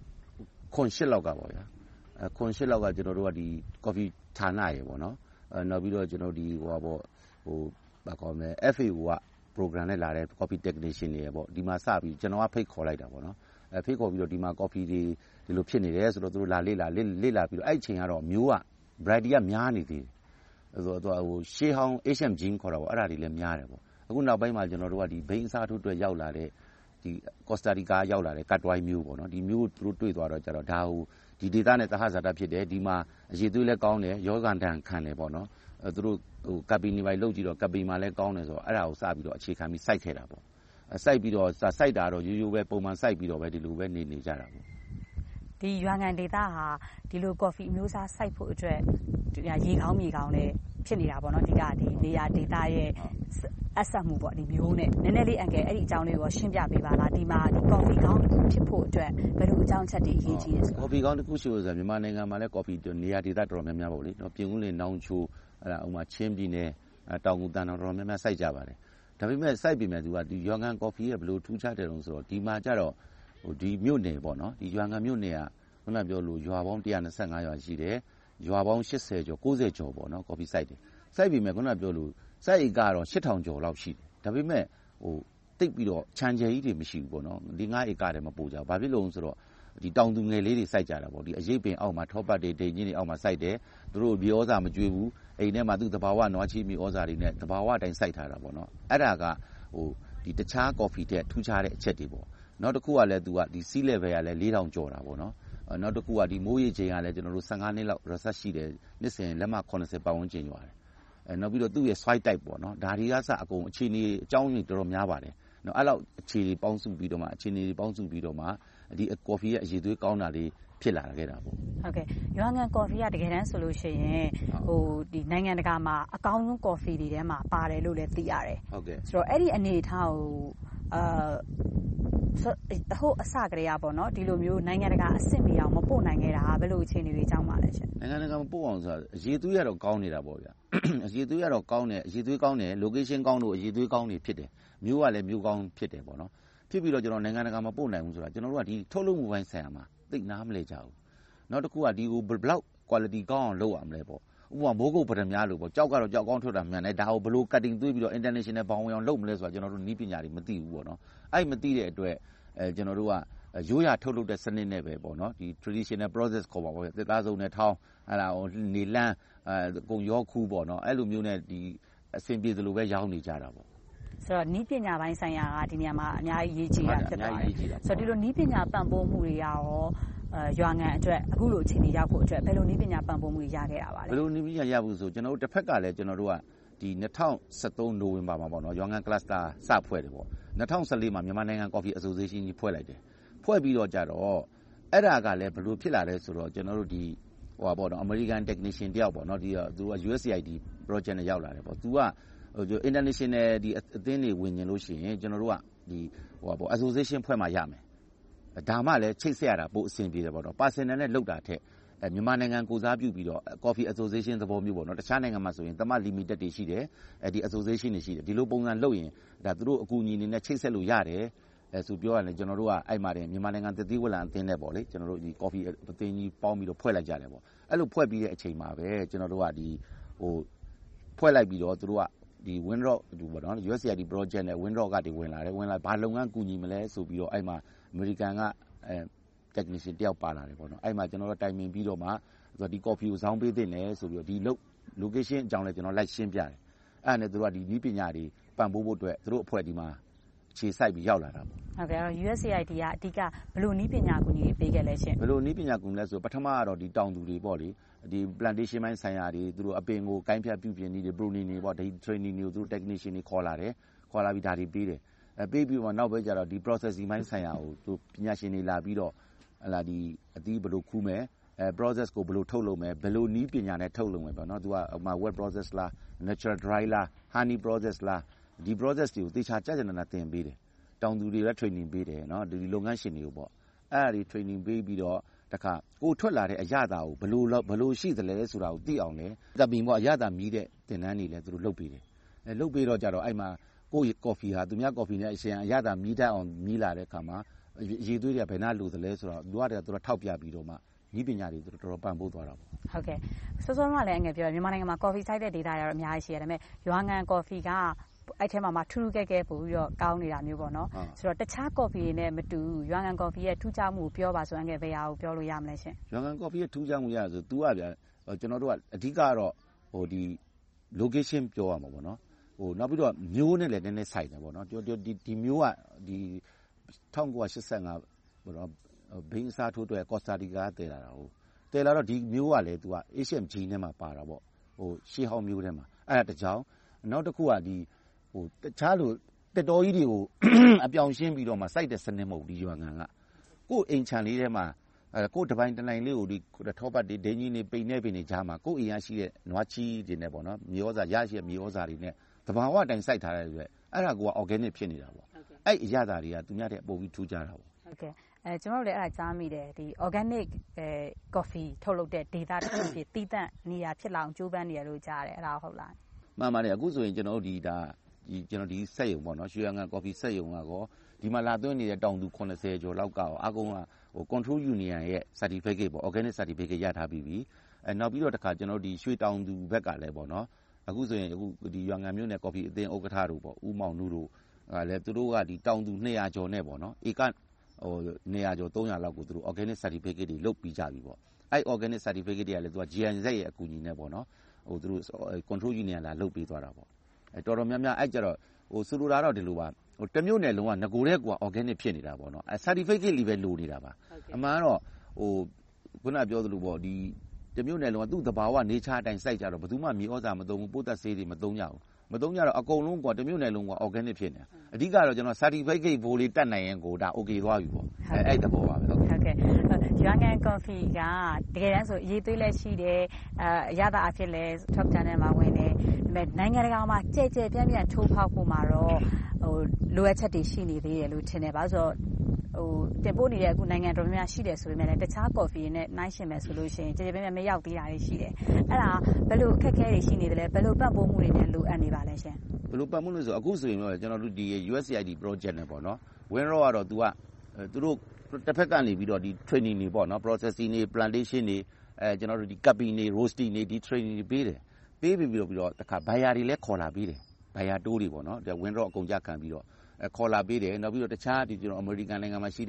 2008လောက်ကပေါ့ဗျာခွန်ရှစ်လောက်ကကျွန်တော်တို့ကဒီကော်ဖီဌာနရေပေါ့နော်နောက်ပြီးတော့ကျွန်တော်ဒီဟိုဘာခေါ်မလဲ FAO က program နဲ့လာတဲ့ coffee technician တွေပေါ့ဒီမှာစပြီးကျွန်တော်ကဖိတ်ခေါ်လိုက်တာပေါ့နော်ဖိတ်ခေါ်ပြီးတော့ဒီမှာ coffee တွေဒီလိုဖြစ်နေတယ်ဆိုတော့သူတို့လာလေ့လာပြီးတော့အဲ့အချိန်ကတော့မျိုးက variety ကများနေသေးတယ်ဆိုတော့ဟိုရှေးဟောင်း Asian gene ခေါ်တာပေါ့အဲ့ဒါတွေလည်းများတယ်ပေါ့အခုနောက်ပိုင်းမှာကျွန်တော်တို့ကဒီဘိန်းအစားထိုးအတွက်ရောက်လာတဲ့ဒီကော်စတာရီကာရောက်လာတဲ့ကတ်ဝိုင်းမျိုးပေါ့နော်ဒီမျိုးသူတို့တွေ့သွားတော့ကျတော့ဒါဟိုဒီဒေတာနဲ့သဟဇာတဖြစ်တယ်ဒီမှာအရေးသွေးလည်းကောင်းတယ်ယောဂန်တန်ခံတယ်ပေါ့နော်သူတို့ဟိုကပ်ပီနေပိုင်လုတ်ကြည့်တော့ကပ်ပီမှာလည်းကောင်းတယ်ဆိုတော့အဲ့ဒါကိုစပြီးတော့အခြေခံပြီးစိုက်ခဲ့တာပေါ့စိုက်ပြီးတော့စိုက်တာတော့ရိုးရိုးပဲပုံမှန်စိုက်ပြီးတော့ပဲဒီလိုပဲနေကြတာပေါ့
ဒီရွာငံဒေတာဟာဒီလိုကော်ဖီအမျိုးအစားစိုက်ဖို့အတွက်ရေကောင်းမြေကောင်းလည်းဖြစ်နေတာပေါ့နော်ဒီကဒီနေရာဒေတာရဲ့အဆက်မှုပေါ့ဒီမျိုးနဲ့နည်းနည်းလေးအန်ကယ်အဲ့ဒီအကြောင်းလေးကိုရှင်းပြပေးပါလားဒီမှာဒီကော်ဖီကောင်းဖြစ်ဖို့အတွက်ဘယ်လိုအကြောင်းချက်တွေအရေးကြီးလဲဆို
တော့ကော်ဖီကောင်းတစ်ခုရှိလို့ဆိုမြန်မာနိုင်ငံမှာလည်းကော်ဖီနေရာဒေသတော်တော်များများပေါ့လေနော်ပြင်ဦးလင်နောင်ချိုအဲ့ဒါဥမာချင်းပြည်နယ်တောင်ငူတန်တော်တော်များများစိုက်ကြပါတယ်ဒါပေမဲ့စိုက်ပြီးမှသူကဒီရွာငံကော်ဖီရဲ့ဘယ်လိုထူးခြားတယ်လို့ဆိုတော့ဒီမှာကျတော့ဟိုဒီမြို့နယ်ပေါ့နော်ဒီရွာငံမြို့နယ်ကခုနပြောလို့ရွာပေါင်း125ရွာရှိတယ်ရွာပေါင်း80ကျော်90ကျော်ပေါ့နော်ကော်ဖီစိုက်တယ်စိုက်ပြီးမှခုနပြောလို့စိုက်ကတော့8000ကျော်လောက်ရှိတယ်ဒါပေမဲ့ဟိုတိတ်ပြီးတော့ခြံကျယ်ကြီးတွေမရှိဘူးပေါ့နော်ဒီ9ဧကတည်းမပို့ကြဘူးဘာဖြစ်လို့ဆိုတော့ဒီတောင်သူငယ်လေးတွေစိုက်ကြတာပေါ့ဒီအရေးပင်အောက်မှာထောပတ်တွေဒိန်ကြီးတွေအောက်မှာစိုက်တယ်သူတို့မြေဩဇာမကျွေးဘူးအိမ်ထဲမှာသူ့တဘာဝနွားချီမြေဩဇာတွေနဲ့တဘာဝတိုင်းစိုက်ထားတာပေါ့နော်အဲ့ဒါကဟိုဒီတခြားကော်ဖီတဲ့ထူးခြားတဲ့အချက်တွေပေါ့နောက်တစ်ခုကလည်းသူကဒီ sea level ကလည်း4000ကျော်တာပေါ့နော်နောက်တစ်ခုကဒီမိုးရေချိန်ကလည်းကျွန်တော်တို့15နှစ်လောက် research ရှိတယ်နှစ်စဉ်လက်မ80ပတ်ဝန်းကျင်ရွာတယ်နောက်ပြီးတော့သူ့ရဲ့ soil type ပေါ့နော်ဒါတွေကစအကုန်အခြေအနေအကြောင်းကြီးတော်တော်များပါတယ်နော်အဲ့လောက်အခြေအနေပေါင်းစုပြီးတော့မှအခြေအနေပေါင်းစုပြီးတော့မှဒီကော်ဖီရဲ့အရည်သွေးကောင်းတာလေးဖြစ်လာခဲ့တာပေါ့
ဟုတ်ကဲ့ရွာငံကော်ဖီကတကယ်တမ်းဆိုလို့ရှိရင်ဟိုဒီနိုင်ငံတကာမှာအကောင်းဆုံးကော်ဖီတွေထဲမှာပါတယ်လို့လည်းသိရတယ်
ဟုတ်ကဲ့
ဆိုတော့အဲ့ဒီအနေအထားကိုဟိုအစကတည်းကပေါ့နော်ဒီလိုမျိုးနိုင်ငံတကာအဆင့်မီအောင်မပို့နိုင်ခဲ့တာဘယ်လိုအခြေအနေတွေကြောင့်ပါလဲရှင်
နိုင်ငံတကာမပို့အောင်ဆိုတာအရေးသွေးရတော့ကောင်းနေတာပေါ့ဗျာအရေးသွေးရတော့ကောင်းတယ်အရေးသွေးကောင်းတယ် location ကောင်းလို့အရေးသွေးကောင်းနေဖြစ်တယ်မျိုးကလည်းမျိုးကောင်းဖြစ်တယ်ပေါ့နော်ဖြစ်ပြီးတော့ကျွန်တော်နိုင်ငံတကာမပို့နိုင်ဘူးဆိုတာကျွန်တော်တို့ကဒီထုတ်လုပ်မှုပိုင်းဆိုင်ရာမှာသိနားမလဲကြဘူးနောက်တစ်ခုကဒီကိုဘယ်လောက် quality ကောင်းအောင်လုပ်ရမလဲပေါ့ဥပမာမိုးကုတ်ပဒံများလို့ပေါ့ကြောက်ကတော့ကြောက်ကောင်းထွက်တာမှန်တယ်ဒါကိုဘယ်လို cutting သွေးပြီးတော့ international ဘောင်ဝင်အောင်လုပ်မလဲဆိုတာကျွန်တော်တို့နီးပညာတွေမသိဘူးပေါ့နော်အဲ့မသိတဲ့အတွက်ကျွန်တော်တို့ကရိုးရာထုတ်လုပ်တဲ့စနစ်နဲ့ပဲပေါ့နော်ဒီ traditional process ခေါ်ပါပေါ့သစ်သားစုံနဲ့ထောင်းနေလန်းကုန်ရောခူးပေါ့နော်အဲ့လိုမျိုးနဲ့ဒီအဆင်ပြေသလိုပဲရောင်းနေကြတာပေါ့
ဆိုတော့နီးပညာပိုင်းဆိုင်ရာကဒီနေရာမှာအများကြီးရေးကြီးတာဖြစ်ပါတယ်ဆိုတော့ဒီလိုနီးပညာပံ့ပိုးမှုတွေရောရွာငံအတွက်အခုလိုအခြေအနေရောက်ဖို့အတွက်ဘယ်လိုနီးပညာပံ့ပိုးမှုရခဲ့တာပါလဲ
ဘယ်လိုနီးပညာရဖို့ဆိုကျွန်တော်တို့တစ်ဖက်ကလည်းကျွန်တော်တို့ကဒီ2013နိုဝင်ဘာမှာပေါ့နော်ရွာငံ cluster စဖွဲ့တယ်ပေါ့2014မှာမြန်မာနိုင်ငံ Coffee Association ကြီးဖွဲ့လိုက်တယ်ဖွဲ့ပြီးတော့ကြတော့အဲ့ဒါကလည်းဘယ်လိုဖြစ်လာလဲဆိုတော့ကျွန်တော်တို့ဒီပေါ့နော် American technician တယောက်ပေါ့နော်ဒီသူက USAID project နဲ့ရောက်လာတယ်ပေါ့သူကinternational ဒီအသင်းတွေဝင်ကျင်လို့ရှိရင်ကျွန်တော်တို့ကဒီပေါ့ association ဖွဲ့မှရမယ်ဒါမှလည်းချိတ်ဆက်ရတာပိုအဆင်ပြေတယ်ပေါ့နော် personal နဲ့လောက်တာထက်မြန်မာနိုင်ငံကိုစားပြုပြီးတော့ Coffee Association သဘောမျိုးပေါ့နော်တခြားနိုင်ငံမှာဆိုရင်တမ limited တွေရှိတယ်ဒီ association တွေရှိတယ်ဒီလိုပုံစံလုပ်ရင်ဒါသူတို့အကူအညီနေနဲ့ချိတ်ဆက်လို့ရတယ်ဆိုပြောရတယ်ကျွန်တော်တို့ကအဲ့မှာတင်မြန်မာနိုင်ငံသတိဝလံအသင်းနဲ့ပေါ့လေကျွန်တော်တို့ဒီ coffee အသင်းကြီးပေါင်းပြီးတော့ဖွဲ့လိုက်ကြတယ်ပေါ့အဲ့လိုဖွဲ့ပြီးတဲ့အချိန်မှာပဲကျွန်တော်တို့ကဒီဖွဲ့လိုက်ပြီးတော့သူတို့ကဒီ Windrock ပေါ့နော် USAID project နဲ့ Windrock ကတည်းဝင်လာတယ်ဝင်လာဘာလုပ်ငန်းကူညီမလဲဆိုပြီးတော့အဲ့မှာ American ကtechnician တယောက်ပါလာတယ်ပေါ့နော်အဲ့မှာကျွန်တော်တို့တိုင်ပင်ပြီးတော့မှဒီ coffee ကိုဇောင်းပေးသင့်တယ်ဆိုပြီးတော့ဒီ location အကြောင်းလည်းကျွန်တော်လိုက်ရှင်းပြတယ်အဲ့ဒါနဲ့သူတို့ကဒီနည်းပညာတွေပံ့ပိုးဖို့အတွက်သူတို့အဖွဲ့ဒီမှာခြေစိုက်ပြီးရောက်လာတာပေါ့
ဟုတ်ကဲ့အဲ့တော့ USAID ကအဓိကဘယ်လိုနည်းပညာကူညီပေးခဲ့လဲရှင်
ဘယ်လိုနည်းပညာကူညီလဲဆိုပထမကတော့ဒီတောင်သူတွေပေါ့လေဒီ plantation ပိုင်းဆိုင်ရာတွေသူတို့အပင်ကိုကိုင်းဖြတ်ပြုပြင်နေတယ် pruning တွေပေါ့ဒီ training တွေကိုသူတို့ technician တွေခေါ်လာတယ်ခေါ်လာပြီးဒါတွေပေးတယ်ပေးပြီးတော့နောက်ပဲကျတော့ဒီ processing ပိုင်းဆိုင်ရာကိုသူပညာရှင်တွေလာပြီးတော့ဒီအသီးဘယ်လိုခူးမယ်process ကိုဘယ်လိုထုတ်လုပ်မယ်ဘယ်လိုနည်းပညာနဲ့ထုတ်လုပ်မယ်ပေါ့နော်သူကwet process လား natural dry လား honey process လားဒီ process တွေကိုသေချာကြကြနာသင်ပေးတယ်တောင်သူတွေလည်း training ပေးတယ်နော်ဒီလုပ်ငန်းရှင်တွေကိုပေါ့အဲ့ဒါတွေ training ပေးပြီးတော့တခါကိုထွက်လာတဲ့အရသာကိုဘယ်လိုရှိသလဲဆိုတာကိုသိအောင်လဲတပ်ပြီးပေါ့အရသာမြည်တဲ့သင်တန်းတွေလည်းသူတို့လုပ်ပေးတယ်လုပ်ပေးတော့ကြတော့အဲ့မှာကိုယ့် coffee ဟာသူများ coffee နဲ့အရှင်အရသာမြည်တတ်အောင်မြည်လာတဲ့အခါမှာရေသွေးတွေကဘယ်နှလိုသလဲဆိုတော့သူကသူတို့ထောက်ပြပြီးတော့မှဤပညာတွေတော်တော်ပံ့ပိုးသွားတာပေါ့
ဟုတ်ကဲ့စောစောကလည်းအငယ်ပြောတယ်မြန်မာနိုင်ငံမှာ coffee စိုက်တဲ့ data တွေတော့အများကြီးရှိရတယ်ဒါပေမဲ့ရွာငံ coffee ကအဲ့ထဲမှာထူးထူးကဲကဲပို့ပြီးတော့ကောင်းနေတာမျိုးပေါ့နော်ဆိုတော့တခြား coffee တွေနဲ့မတူရွာငံ coffee ရဲ့ထူးခြားမှုကိုပြောပါဆိုအငယ်ဘယ်ဟာကိုပြောလို့ရမလဲရှင်
ရွာငံ coffee ရဲ့ထူးခြားမှုရဆို तू ကဗျာကျွန်တော်တို့ကအဓိကတော့ဒီ location ပြောရမှာပေါ့နော်နောက်ပြီးတော့မျိုးနဲ့လည်းနည်းနည်းဆိုင်တယ်ပေါ့နော်ဒီမျိုးကဒီ1985ပေါ့နော်ဘိန်းစားထိုးအတွက် Costa Rica တည်လာတာတည်လာတော့ဒီမျိုးကလည်း तू က Asian gene ထဲမှာပါတာပေါ့ရှေးဟောင်းမျိုးထဲမှာအဲ့ဒါတကြောင်နောက်တစ်ခုကဒီတခြားလိုတက်တော်ကြီးတွေကိုအပြောင်ရှင်းပြီးတော့မှစိုက်တဲ့စနစ်မဟုတ်ဒီရွာငံကကို့အိမ်ခြံလေးထဲမှာကို့တပိုင်းတနိုင်လေးကိုဒီထောပတ်တွေဒင်းကြီးနေပိန်နေပင်နေကြားမှာကို့အိမ်ရရှိတဲ့နွားချီတွေနဲ့ပေါ့နော်မြေဩဇာရရှိတဲ့မြေဩဇာတွေနဲ့တဘာဝတိုင်စိုက်ထားတဲ့အတွက်အဲ့ဒါက organic ဖြစ်နေတာပေါ့အဲ့အရသာတွေကသူများတဲ့ပို့ပြီးထူးကြတာပေါ့
ဟုတ်ကဲ့ကျွန်တော်တို့လည်းအဲ့ဒါကြားမိတယ်ဒီ organic coffee ထုတ်လုပ်တဲ့ data တစ်ခုဖြစ်တီးတန့်နေရာဖြစ်လာအောင်ကြိုးပမ်းနေရလို့ကြားတယ်အဲ့ဒါဟုတ်လား
မှန်ပါတယ်အခုဆိုရင်ကျွန်တော်တို့ကျွန်တော်ဒီစက်ရုံပေါ့နော်ရွှေရငံ coffee စက်ရုံကတော့ဒီမှာလာသွင်းနေတဲ့တောင်သူ80ကျော်လောက်ကတော့အကုန်ကcontrol union ရဲ့ certificate ပေါ့ organic certificate ရထားပြီးပြီနောက်ပြီးတော့တခါကျွန်တော်ဒီရွှေတောင်သူဘက်ကလည်းပေါ့နော်အခုဆိုရင်အခုဒီရွာငံမြို့နယ် coffee အသင်းဥက္ကဋ္ဌတို့ပေါ့ဦးမောင်နုတို့လည်းသူတို့ကဒီတောင်သူ200ကျော်နဲ့ပေါ့နော်ဧက200ကျော်300လောက်ကိုသူတို့ organic certificate တွေလုပ်ပြီးကြပြီပေါ့အဲ့ organic certificate တွေကလည်းသူက GNZ ရဲ့အကူအညီနဲ့ပေါ့နော်သူတို့ control union လာလုပ်ပေးသွားတာပေါ့တော်တော်များများအဲ့ကြတော့ဆိုလိုတာတော့ဒီလိုပါတမျိုးနယ်လုံးကငကိုတဲ့ကွာ organic ဖြစ်နေတာပေါ့နော်certificate လေးပဲလိုနေတာပါအမှန်တော့ခုနပြောသလိုပေါ့ဒီတမျိုးနယ်လုံးကသူ့သဘာဝ nature အတိုင်းစိုက်ကြတော့ဘယ်သူမှမြေဩဇာမသုံးဘူးပိုးသက်ဆေးတွေမသုံးကြဘူးမသုံးကြတော့အကုန်လုံးကွာတမျိုးနယ်လုံးက organic ဖြစ်နေတာအဓိကတော့ကျွန်တော် certificate ဘိုးလေးတက်နိုင်ရင်ကိုဒါ okay သွားပြီပေါ့အဲ့သဘောပါပဲ
ဟုတ်ကဲ့ရွာငံ coffee ကတကယ်တမ်းဆိုရေးသွေးလည်းရှိတယ်ရတာအဖြစ်လဲ top 10ထဲမှာဝင်တယ်ဒါပေမဲ့နိုင်ငံတကာမှာကြဲကြဲပြန့်ပြန့်ထိုးဖောက်ဖို့မှာတော့လိုအပ်ချက်တွေရှိနေသေးတယ်လို့ထင်တယ်ပါဆိုတော့တင်ပို့နေတဲ့အခုနိုင်ငံတော်များများရှိတယ်ဆိုပေမဲ့လည်းတခြား coffee နဲ့နှိုင်းယှဉ်မယ်ဆိုလို့ရှိရင်ကြဲကြဲပြန့်ပြန့်မရောက်သေးတာတွေရှိတယ်အဲ့ဒါဘယ်လိုအခက်အခဲတွေရှိနေတယ်လဲဘယ်လိုပံ့ပိုးမှုတွေနဲ့လိုအပ်နေပါလဲရှင်
ဘယ်လိုပံ့ပိုးလို့ဆိုအခုဆိုရင်တော့ကျွန်တော်တို့ဒီ USAID project နဲ့ပေါ့နော် Windrock ကတော့သူတို့တစ်ဖက်ကနေပြီးတော့ဒီ training တွေပေါ့နော် processing တွေ plantation တွေကျွန်တော်တို့ဒီ cupping တွေ roasting တွေဒီ training တွေပေးတယ်ပေးပြီးတော့တခါ buyer တွေလည်းခေါ်လာပေးတယ် buyer တိုးတွေပေါ့နော် Windrock အကုန်ကြခံပြီးတော့ခေါ်လာပေးတယ်နောက်ပြီးတော့တခြားဒီကျွန်တော် American နိုင်ငံမှာရှိတဲ့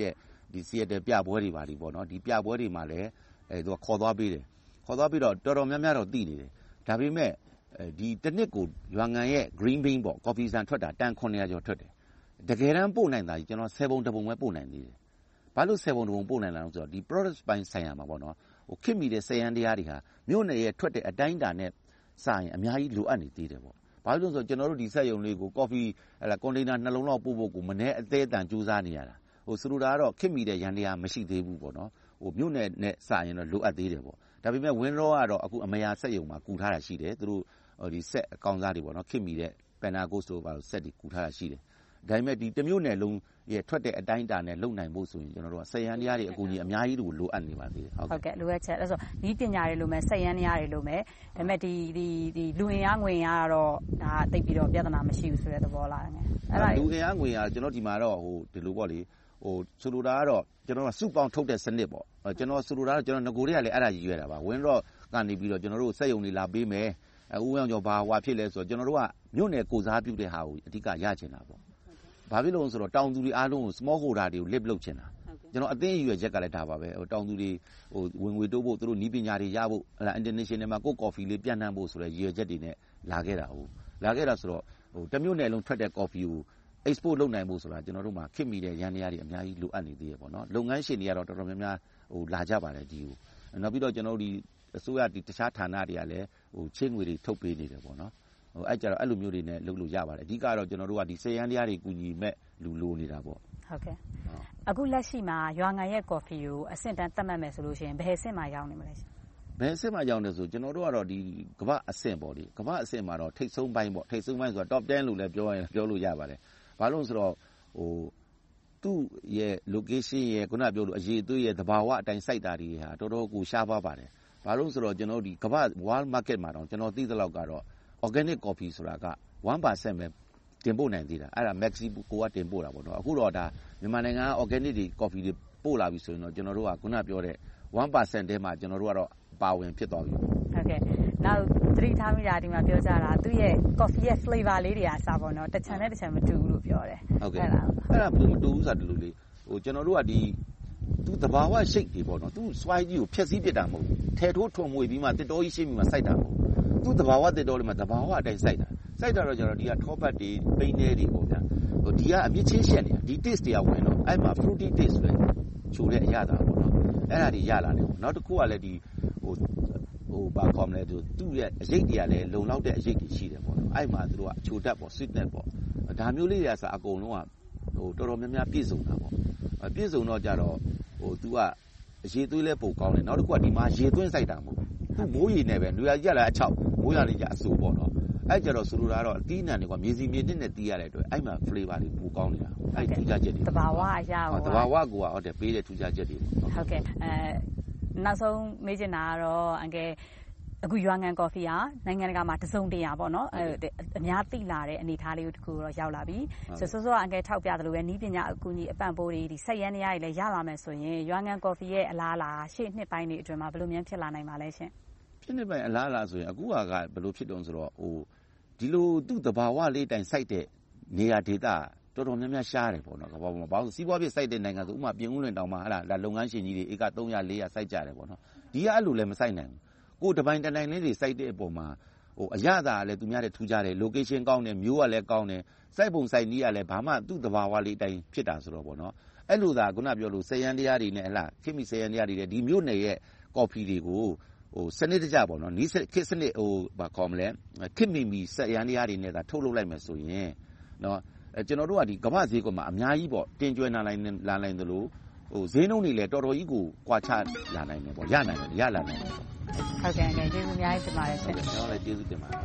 စီယက်တယ်ပြပွဲတွေပါပေါ့နော်ဒီပြပွဲတွေမှာလည်းသူကခေါ်သွားပေးတယ်ခေါ်သွားပြီးတော့တော်တော်များများတော့သိနေတယ်ဒါပေမဲ့ဒီတစ်နှစ်ကိုရွာငံရဲ့ green bean ပေါ့ coffee ဆန်ထွက်တာတန်900ကျော်ထွက်တယ်တကယ်တမ်းပို့နိုင်တာကြီးကျွန်တော်10ပုံ1ပုံပဲပို့နိုင်သေးတယ်ဘာလို့10ပုံ1ပုံပို့နိုင်လာလို့ဆိုတော့ဒီ product ပိုင်းဆိုင်ရာမှာပေါ့နော်ခင်မိတဲ့စက်ယန္တရားတွေဟာမြို့နယ်ရဲ့ထွက်တဲ့အတိုင်းအတာနဲ့စာရင်အများကြီးလိုအပ်နေသေးတယ်ပေါ့ဘာလို့လဲဆိုတော့ကျွန်တော်တို့ဒီစက်ရုံလေးကို coffee ကွန်တိန်နာ2လုံးလောက်ပို့ဖို့ကိုမနေ့အသေးအတန်ကြိုးစားနေရတာဆိုလိုတာကတော့ခင်မိတဲ့ယန္တရားမရှိသေးဘူးပေါ့နော်မြို့နယ်နဲ့စာရင်တော့လိုအပ်သေးတယ်ပေါ့ဒါပေမဲ့ Winrock ကတော့အခုအမယာစက်ရုံမှာကူထားတာရှိတယ်သူတို့ဒီဆက်အကောင့်စားတွေပေါ့နော်ခင်မိတဲ့ Panagos တို့ပါဆက်တွေကူထားတာရှိတယ်ဒါပေမဲ့ဒီတစ်မျိုးနယ်လုံးရဲ့ထွက်တဲ့အတိုင်းအတာနဲ့လုံနိုင်ဖို့ဆိုရင်ကျွန်တော်တို့ကစက်ယန္တရားတွေအကူအညီအများကြီးလိုအပ်နေပါသေးတယ်
ဟုတ်ကဲ့လိုအပ်ချက်အဲ့ဆိုဤပညာတွေလိုမဲ့စက်ယန္တရားတွေလိုမဲ့ဒါပေမဲ့ဒီလူအင်အားငွေအင်အားတော့ဒါတိတ်ပြီးတော့ပြဿနာမရှိဘူးဆိုတဲ့သဘောလားငယ်
အဲ့ဒါလူအင်အားငွေအားကျွန်တော်ဒီမှာတော့ဒီလိုပေါ့လေဆိုလိုတာကတော့ကျွန်တော်ကစုပေါင်းထုတ်တဲ့စနစ်ပေါ့ကျွန်တော်ဆိုလိုတာကကျွန်တော်ငကိုတွေကလည်းအဲ့ဒါရည်ရွယ်တာပါ Winrock ကနေပြီးတော့ကျွန်တော်တို့စက်ရုံတွေလာပေးမယ်ဦးအောင်ကျော်ဘာဟွာဖြစ်လဲဆိုတော့ကျွန်တော်တို့ကမြို့နယ်ကိုစားပြုတဲ့ဟာကိုအဓိကရချင်တာပေါ့ဘာဖြစ်လို့ဆိုတော့တောင်သူတွေအားလုံးကို small holder တွေကို lift လုပ်ချင်တာကျွန်တော်အသိအရွယ်ချက်ကလည်းဒါပါပဲတောင်သူတွေဝင်ငွေတိုးဖို့သူတို့နီးပညာတွေရဖို့international မှာကို coffee လေးပြန့်နှံ့ဖို့ဆိုတဲ့ရည်ရွယ်ချက်တွေနဲ့လာခဲ့တာဆိုတော့တမျိုးနယ်လုံးထွက်တဲ့ coffee ကို export လုပ်နိုင်ဖို့ဆိုတာကျွန်တော်တို့မှာခင်မိတဲ့ရန်တရားတွေအများကြီးလိုအပ်နေသေးတယ်ပေါ့နော်လုပ်ငန်းရှင်တွေကတော့တော်တော်များများလာကြပါတယ်ဒီကိုနောက်ပြီးတော့ကျွန်တော်တို့ဒီအစိုးရဒီတခြားဌာနတွေကလည်းချင်းငွေတွေထုတ်ပေးနေတယ်ပေါ့နော်အဲ့ကြတော့အဲ့လိုမျိုးတွေနဲ့လုပ်လို့ရပါတယ်အဓိကတော့ကျွန်တော်တို့ကဒီစေယန်းတရားတွေကူညီမဲ့လူလိုနေတာပေါ့
ဟုတ်ကဲ့အခုလက်ရှိမှာရွာငံရဲ့ coffee ကိုအဆင့်တန်းသတ်မှတ်မယ်ဆိုလို့ရှိရင်ဘယ်အဆင့်မှာရောက်နေမလဲ
ဘယ်အဆင့်မှာရောက်နေဆိုကျွန်တော်တို့ကတော့ဒီကမ္ဘာအဆင့်ပေါ့ဒီကမ္ဘာအဆင့်မှာတော့ထိတ်ဆုံးပိုင်းပေါ့ထိတ်ဆုံးပိုင်းဆိုတော့ top 10လို့လည်းပြောလို့ရပါတယ်ဘာလို့ဆိုတော့သူ့ရဲ့ location ရဲ့ခုနပြောလို့အရေးအသွေးရဲ့သဘာဝအတိုင်းစိုက်တာတွေဟာတော်တော်ကိုရှားပါပါတယ်ဘာလို့ဆိုတော့ကျွန်တော်ဒီကမ္ဘာ world market မှာတော့ကျွန်တော်သိသလောက်ကတော့ organic coffee ဆိုတာက 1% ပဲတင်ပို့နိုင်သေးတာအဲ့ဒါ Mexico ကတင်ပို့တာပေါ့နော်အခုတော့ဒါမြန်မာနိုင်ငံက organic တွေ coffee တွေပို့လာပြီဆိုရင်တော့ကျွန်တော်တို့ကခုနပြောတဲ့ 1% ထဲမှာကျွန်တော်တို့ကတော့ပါဝင်ဖြစ်သွားပြီ
ဟုတ်ကဲ့နောက်သတိထားမိတာဒီမှာပြောကြတာသူ့ရဲ့ coffee ရဲ့ flavor လေးတွေအစားပေါ့နော်တစ်ချမ်းနဲ့တစ်ချမ်းမတူဘူးလို့ပြောတယ်
ဟုတ်ကဲ့အဲ့ဒါဘယ်မတူဘူးဆိုတာဒီလိုလေးကျွန်တော်တို့ကဒီသူသဘာဝရှိတ်တွေပေါ့နော်သူ swine ကြီးကိုဖျက်ဆီးပစ်တာမဟုတ်ဘူးထဲထိုးထွန်မွေပြီးမှတစ်တော်ကြီးရှင်းပြီးမှစိုက်တာမဟုတ်ဘူးသူသဘာဝတစ်တော်လေးမှာသဘာဝအတိုင်းစိုက်တာတော့ကျွန်တော်ဒီကထောပတ်တွေပိန်းတွေပေါ့ဗျာဒီကအမြင့်ချင်းရှက်နေတာဒီ taste တွေကဝင်တော့အဲ့မှာ fruity taste ဆိုတဲ့ချိုတဲ့အရသာပေါ့နော်အဲ့ဒါတွေရလာတယ်ပေါ့နောက်တစ်ခုကလည်းဒီဘာခေါ်မလဲသူ့ရဲ့အရိပ်တွေကလည်းလုံလောက်တဲ့အရိပ်တွေရှိတယ်ပေါ့နော်အဲ့မှာသူတို့ကအချိုတက်ပေါ့ sweetness ပေါ့ဒါမျိုးလေးတွေကဆိုအကုန်လုံးကတော်တော်များများပြည့်စုံတာပေါ့ပြည့်စုံတော့ကြတော့သူကအရေသွေးလဲပိုကောင်းတယ်နောက်တစ်ခုကဒီမှာရေသွင်းစိုက်တာမဟုတ်သူမိုးရေနဲ့ပဲလူရရက်လာအချောက်မိုးရလေးကြအဆူပေါ့နော်အဲ့ကြတော့ဆိုလိုတာကတော့အသီးနှံတွေကမြေစီမြေနစ်နဲ့တီးရတဲ့အတွက်အဲ့မှာ flavor တွေပိုကောင်းနေတာအဲ့ထူးခြားချက်တွေ
တဘာဝအရာ
တဘာဝကိုဟုတ်တယ်ပေးတဲ့ထူးခြားချက်တွေပေါ့
ဟုတ်ကဲ့နောက်ဆုံးမေးချင်တာကတော့အန်ကယ်အခုရွာငံကော်ဖီဟာနိုင်ငံတကာမှာတစုံတရာပေါ့နော်အများသိလာတဲ့အနေအထားလေးတစ်ခုတော့ရောက်လာပြီဆိုတော့အန်ကယ်ထောက်ပြတယ်လို့ပဲနီးပညာအကူအညီအပံ့ပိုးတွေဒီစက်ယန္တရားတွေလည်းရလာမယ်ဆိုရင်ရွာငံကော်ဖီရဲ့အလားအလာရှေ့နှစ်ပိုင်းတွေအတွင်းမှာဘယ်လိုများဖြစ်လာနိုင်ပါလဲရှင်
ဖြစ်နေပိုင်းအလားအလာဆိုရင်အခုကဘယ်လိုဖြစ်တုံးဆိုတော့ဒီလိုသူ့သဘာဝလေးတိုင်စိုက်တဲ့နေရာဒေသတော်တော်များများရှားတယ်ပေါ့နော်ကမ္ဘာပေါ်မှာဘာလို့စီးပွားဖြစ်စိုက်တဲ့နိုင်ငံဆိုဥမာပြင်ဦးလွင်တောင်မှာဟာလာလုပ်ငန်းရှင်ကြီးတွေဧက300 400စိုက်ကြတယ်ပေါ့နော်ဒီကအဲ့လိုလည်းမစိုက်နိုင်ဘူးကိုတပိုင်းတနိုင်လေးတွေစိုက်တဲ့အပေါ်မှာအရသာလည်းသူများတဲ့ထူးခြားတယ် location ကောင်းတယ်မျိုးကလည်းကောင်းတယ်စိုက်ပုံစိုက်နည်းကလည်းဘာမှသူ့သဘာဝလေးတိုင်းဖြစ်တာဆိုတော့ပေါ့နော်အဲ့လိုသာခုနပြောလို့စက်ယန္တရားတွေနဲ့ဟလာခင်မိစက်ယန္တရားတွေဒီမျိုးနယ်ရဲ့ကော်ဖီတွေကိုစနစ်တကျပေါ့နော်နီးခစ်စနစ်ဘာခေါ်မလဲခင်မိစက်ယန္တရားတွေနဲ့သာထုတ်လုပ်လိုက်မယ်ဆိုရင်နော်ကျွန်တော်တို့ကဒီကမ္ဘာဈေးကွက်မှာအများကြီးပေါ့တင်ကျွဲလာနိုင်သလိုဈေးနှုန်းတွေလည်းတော်တော်ကြီးကိုကွာခြားလာနိုင်တယ်ပေါ့ရလာနိုင်တယ်
ဟုတ်ကဲ့ကျေးဇူးအများကြီးတင်ပါတယ်ရှင်
ကျွန်တော်လည်းကျေးဇူးတင်ပါတယ်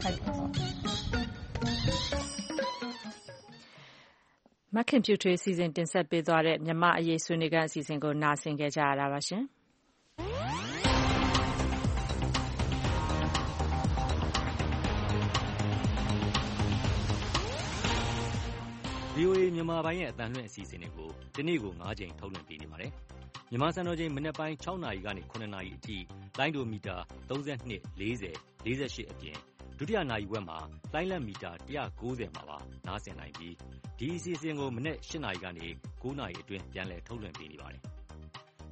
မခင်ဖြူထွေးစီစဉ်တင်ဆက်ပေးသွားတဲ့မြမအရေးဆွေးနွေးခန်းအစီအစဉ်ကိုနားဆင်ကြရတာပါရှင်
VOA မြန်မာပိုင်းရဲ့အသံလွှင့်အစီအစဉ်တွေကိုဒီနေ့ကို9ချိန်ထုတ်လွှင့်ပေးနေပါတယ်။မြန်မာစံတော်ချိန်မနက်ပိုင်း6နာရီကနေ9နာရီအထိလိုင်းဒိုမီတာ32 40 48အပြင်ဒုတိယနာရီဝက်မှာလိုင်းလက်မီတာ190မှာပါနားဆင်နိုင်ပြီးဒီအစီအစဉ်ကိုမနက်8နာရီကနေ9နာရီအတွင်းပြန်လည်ထုတ်လွှင့်ပေးနေပါတယ်။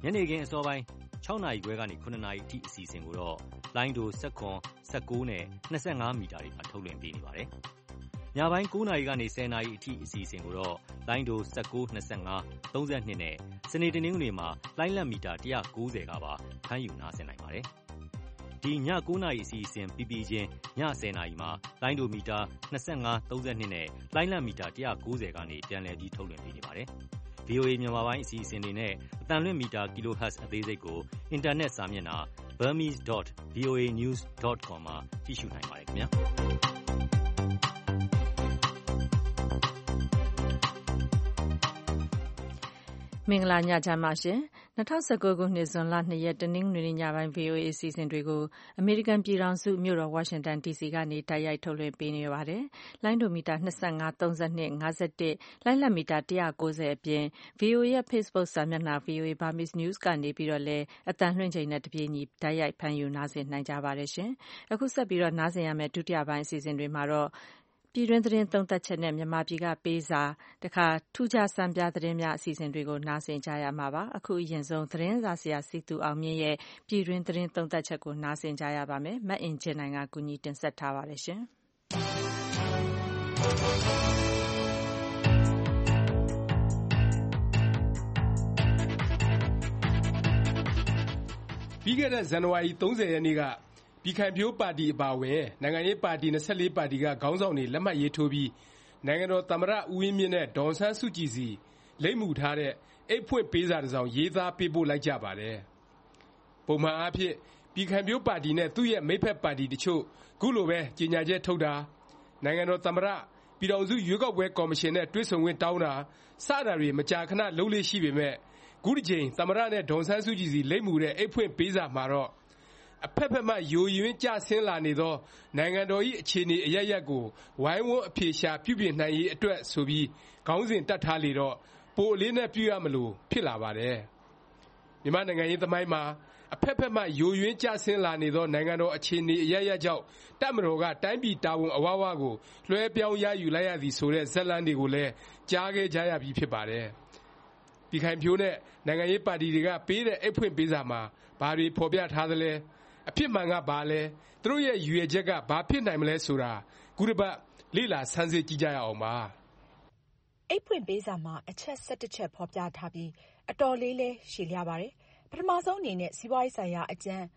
ညနေခင်းအစောပိုင်း6 နာရီခွဲကနေ9 နာရီအထိအစီအစဉ်ကိုတော့လိုင်းဒို17 19နဲ့25မီတာတွေမှာထုတ်လွှင့်ပေးနေပါတယ်။ညပိုင်း9 နာရီကနေ10 နာရီအထိအစီအစဉ်ကိုတော့လိုင်းဒို19 25 32နဲ့စနေတနင်္ဂနွေမှာလိုင်းလတ်မီတာ190ကပါဖမ်းယူနားဆင်နိုင်ပါတယ်။ဒီည9 နာရီအစီအစဉ်ပြီးပြီးချင်းည10 နာရီမှာလိုင်းဒိုမီတာ25 32နဲ့လိုင်းလတ်မီတာ190ကနေပြန်လည်ပြီးထုတ်လွှင့်ပေးနေပါတယ်။ VOA မြန်မာပိုင်းအစီအစဉ်တွေနဲ့အသံလွှင့်မီတာ kHz အသေးစိတ်ကိုအင်တာနက်စာမျက်နှာ burmese.voanews.com မှာကြည့်ရှုနိုင်ပါတယ်ခင်ဗျာ
မင်္ဂလာညချမ်းပါရှင်2019ခုနှစ်ဇွန်လ2ရက်တနင်္ဂနွေနေ့ညပိုင်း VOA အစီအစဉ်တွေကိုအမေရိကန်ပြည်ထောင်စုမြို့တော်ဝါရှင်တန် DC ကနေတိုက်ရိုက်ထုတ်လွှင့်ပေးနေပါတယ်။လိုင်းဒိုမီတာ25 32 51လိုင်းလတ်မီတာ190အပြင် VOA ရဲ့ Facebook စာမျက်နှာ VOA Burmese News ကနေပြီးတော့လည်းအသံလွှင့်ချိန်နဲ့တပြေးညီတိုက်ရိုက်ဖမ်းယူနားဆင်နိုင်ကြပါတယ်ရှင်။အခုဆက်ပြီးတော့နားဆင်ရမယ့်ဒုတိယပိုင်းအစီအစဉ်တွေမှာတော့ပြည်တွင်းသတင်းသုံးသပ်ချက်နဲ့မြန်မာပြည်ကပေးစာတခါထူးခြားစံပြသတင်းများအစီအစဉ်တွေကိုနားဆင်ကြရမှာပါအခုအရင်ဆုံးသတင်းစာဆရာစီသူအောင်မြင့်ရဲ့ပြည်တွင်းသတင်းသုံးသပ်ချက်ကိုနားဆင်ကြရပါမယ်မတ်အင်ဂျင်နိုင်ကကူညီတင်ဆက်ထားပါတယ်ရှင်
ပြီးခဲ့တဲ့ဇန်နဝါရီ30ရက်နေ့ကပြည်ခိုင်ဖြိုးပါတီအပါအဝင်နိုင်ငံရေးပါတီ24ပါတီကခေါင်းဆောင်တွေလက်မှတ်ရေးထိုးပြီးနိုင်ငံတော်သမ္မတဦးဝင်းမြင့်နဲ့ဒေါ်အောင်ဆန်းစုကြည်စီလိပ်မူထားတဲ့အိတ်ဖွင့်ပေးစာတစ်စောင်ရေးသားပေးပို့လိုက်ကြပါတယ်။ပုံမှန်အားဖြင့်ပြည်ခိုင်ဖြိုးပါတီနဲ့သူ့ရဲ့မိတ်ဖက်ပါတီတချို့ခုလိုပဲကြေညာချက်ထုတ်တာနိုင်ငံတော်သမ္မတပြည်ထောင်စုရွေးကောက်ပွဲကော်မရှင်နဲ့တွေ့ဆုံခွင့်တောင်းတာစတာတွေမကြာခဏလုပ်လေ့ရှိပေမဲ့ခုတစ်ချိန်သမ္မတနဲ့ဒေါ်အောင်ဆန်းစုကြည်စီလိပ်မူတဲ့အိတ်ဖွင့်ပေးစာမှာတော့အဖက်ဖက်မှယိုယွင်းကျဆင်းလာနေသောနိုင်ငံတော်၏အခြေအနေအရပ်ရပ်ကိုဝိုင်းဝန်းအဖြေရှာပြုပြင်နိုင်ရေးအတွက်ဆိုပြီးခေါင်းစဉ်တပ်ထားလေတော့ပိုအလေးနဲ့ပြုရမလို့ဖြစ်လာပါတယ်။မြန်မာနိုင်ငံရေးသမိုင်းမှာအဖက်ဖက်မှယိုယွင်းကျဆင်းလာနေသောနိုင်ငံတော်အခြေအနေအရပ်ရပ်ကြောင့်တပ်မတော်ကတိုင်းပြည်တာဝန်အဝဝကိုလွှဲပြောင်းရယူလိုက်ရသည်ဆိုတဲ့ဇက်လန်းတွေကိုလည်းကြားခဲ့ကြရပြီးဖြစ်ပါတယ်။ပြည်ခိုင်ဖြိုးနဲ့နိုင်ငံရေးပါတီတွေကပေးတဲ့အိတ်ဖွင့်ပေးစာမှာဘာတွေဖော်ပြထားသလဲအဖြစ်မှန်ကဘာလဲသူတို့ရဲ့ရည်ရွယ်ချက်ကဘာဖြစ်နိုင်မလဲဆိုတာခုတစ်ပတ်လေ့လာဆန်းစစ်ကြည့်ကြရအောင်ပါ
အိတ်ဖွင့်ပေးစာမှာအချက်17ချက်ဖော်ပြထားပြီးအတော်လေးလဲရှည်လျားပါတယ်ပထမဆုံးအနေနဲ့စီးပွားရေးဆိုင်ရာအကြောင်း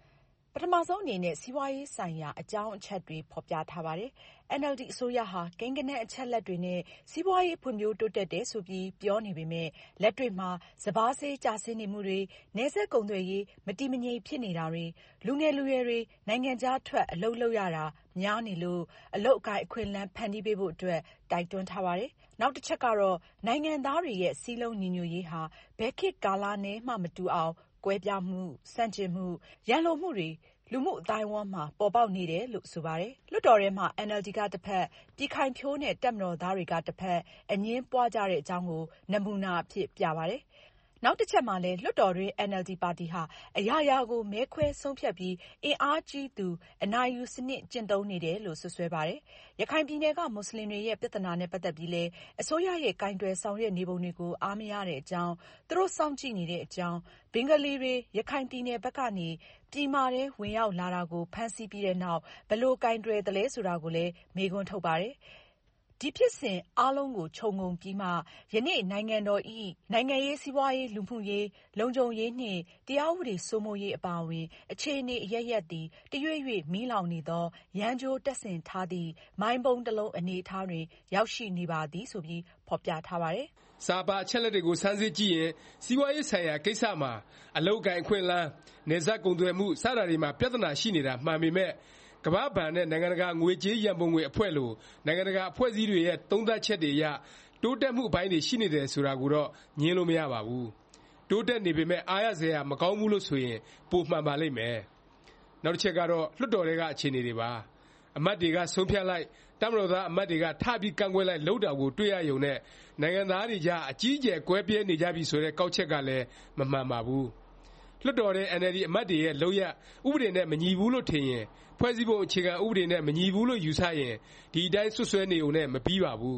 အချက်တွေဖော်ပြထားပါတယ်။ NLD အစိုးရဟာကိန်းဂဏန်းအချက်လက်တွေနဲ့စီးပွားရေးဖွံ့ဖြိုးတိုးတက်တယ်ဆိုပြီးပြောနေပေမဲ့လက်တွေ့မှာစပါးဈေးကျဆင်းနေမှုတွေနယ်စပ်ကုန်သွယ်ရေးမတည်မငြိမ်ဖြစ်နေတာတွေလူငယ်လူရွယ်တွေနိုင်ငံခြားထွက်အလုပ်လုပ်ရတာများနေလို့အလုပ်အကိုင်အခွင့်အလမ်းဖန်တီးပေးဖို့အတွက်တိုက်တွန်းထားပါတယ်။နောက်တစ်ချက်ကတော့နိုင်ငံသားတွေရဲ့စည်းလုံးညီညွတ်ရေးဟာဘယ်ခေတ်ကာလနဲ့မှမတူအောင်ကွဲပြားမှုဆန့်ကျင်မှုရန်လိုမှုတွေလူမှုအသိုင်းအဝန်းမှာပေါ်ပေါက်နေတယ်လို့ဆိုပါတယ်။လွှတ်တော်ထဲမှာ NLD ကတစ်ဖက်ပြည်ခိုင်ဖြိုးနဲ့တပ်မတော်သားတွေကတစ်ဖက်အငြင်းပွားကြတဲ့အကြောင်းကိုနမူနာအဖြစ်ပြပါတယ်။နောက်တစ်ချက်မှာလည်းလွှတ်တော်တွင်း NLD ပါတီဟာအရာရာကိုမဲခွဲဆုံးဖြတ်ပြီးအင်အားကြီးသူအနိုင်ယူစနစ်ကျင့်သုံးနေတယ်လို့စွပ်စွဲပါတယ်။ရခိုင်ပြည်နယ်ကမွတ်စလင်တွေရဲ့ပြဿနာနဲ့ပတ်သက်ပြီးလည်းအစိုးရရဲ့ကိုင်တွယ်ဆောင်ရွက်နေပုံတွေကိုအားမရတဲ့အကြောင်းသူတို့စောင့်ကြည့်နေတဲ့အကြောင်းဘင်္ဂလီတွေရခိုင်ပြည်နယ်ဘက်ကနေပြည်မာထဲဝင်ရောက်လာတာကိုဖမ်းဆီးပြီးတဲ့နောက်ဘယ်လိုကိုင်တွယ်သလဲဆိုတာကိုလည်းမေးခွန်းထုတ်ပါတယ်။ဒီဖြစ်စဉ်အားလုံးကိုခြုံငုံပြီးမှယနေ့နိုင်ငံတော်၏နိုင်ငံရေးစီးပွားရေးလူမှုရေးလုံခြုံရေးနှင့်တရားဥပဒေစိုးမိုးရေးအပါအဝင်အခြေအနေအရပ်ရပ်သည်တရွေ့ရွေ့မီးလောင်နေသောရန်ကြိုးတပ်ဆင်ထားသည့်မိုင်းပုံးတစ်လုံးအနေအထားတွင်ရောက်ရှိနေပါသည်ဆိုပြီးဖော်ပြထားပါတယ်
။စာပါအချက်လက်တွေကိုစမ်းစစ်ကြည့်ရင်စီးပွားရေးဆိုင်ရာကိစ္စမှာအလုပ်ကိုင်အခွင့်အလမ်းနယ်စပ်ကုန်သွယ်မှုစတာတွေမှာပြဿနာရှိနေတာမှန်ပေမဲ့ကမ္ဘာ့ဘဏ်နဲ့နိုင်ငံတကာငွေကြေးရန်ပုံငွေအဖွဲ့လိုနိုင်ငံတကာအဖွဲ့အစည်းတွေရဲ့သုံးသပ်ချက်တွေအရတိုးတက်မှုအပိုင်းတွေရှိနေတယ်ဆိုတာကိုတော့ငြင်းလို့မရပါဘူး။တိုးတက်နေပေမဲ့အားရစရာမကောင်းဘူးလို့ဆိုရင်ပိုမှန်ပါလိမ့်မယ်။နောက်တစ်ချက်ကတော့လွှတ်တော်တွေကအခြေအနေတွေပါ။အမတ်တွေကဆုံးဖြတ်လိုက်တပ်မတော်သားအမတ်တွေကထပြီးကန့်ကွက်လိုက်လုပ်တာကိုတွေ့ရယုံနဲ့နိုင်ငံသားတွေကြားအကြီးအကျယ်ကွဲပြဲနေကြပြီဆိုတဲ့ကောက်ချက်ကလည်းမမှန်ပါဘူး။လွှတ်တော်တဲ့ NLD အမတ်တွေရဲ့လုပ်ရပ်ဥပဒေနဲ့မညီဘူးလို့ထင်ရင်ဖွဲ့စည်းပုံအခြေခံဥပဒေနဲ့မညီဘူးလို့ယူဆရင်ဒီအတိုင်းဆွဆွဲနေုံနဲ့မပြီးပါဘူး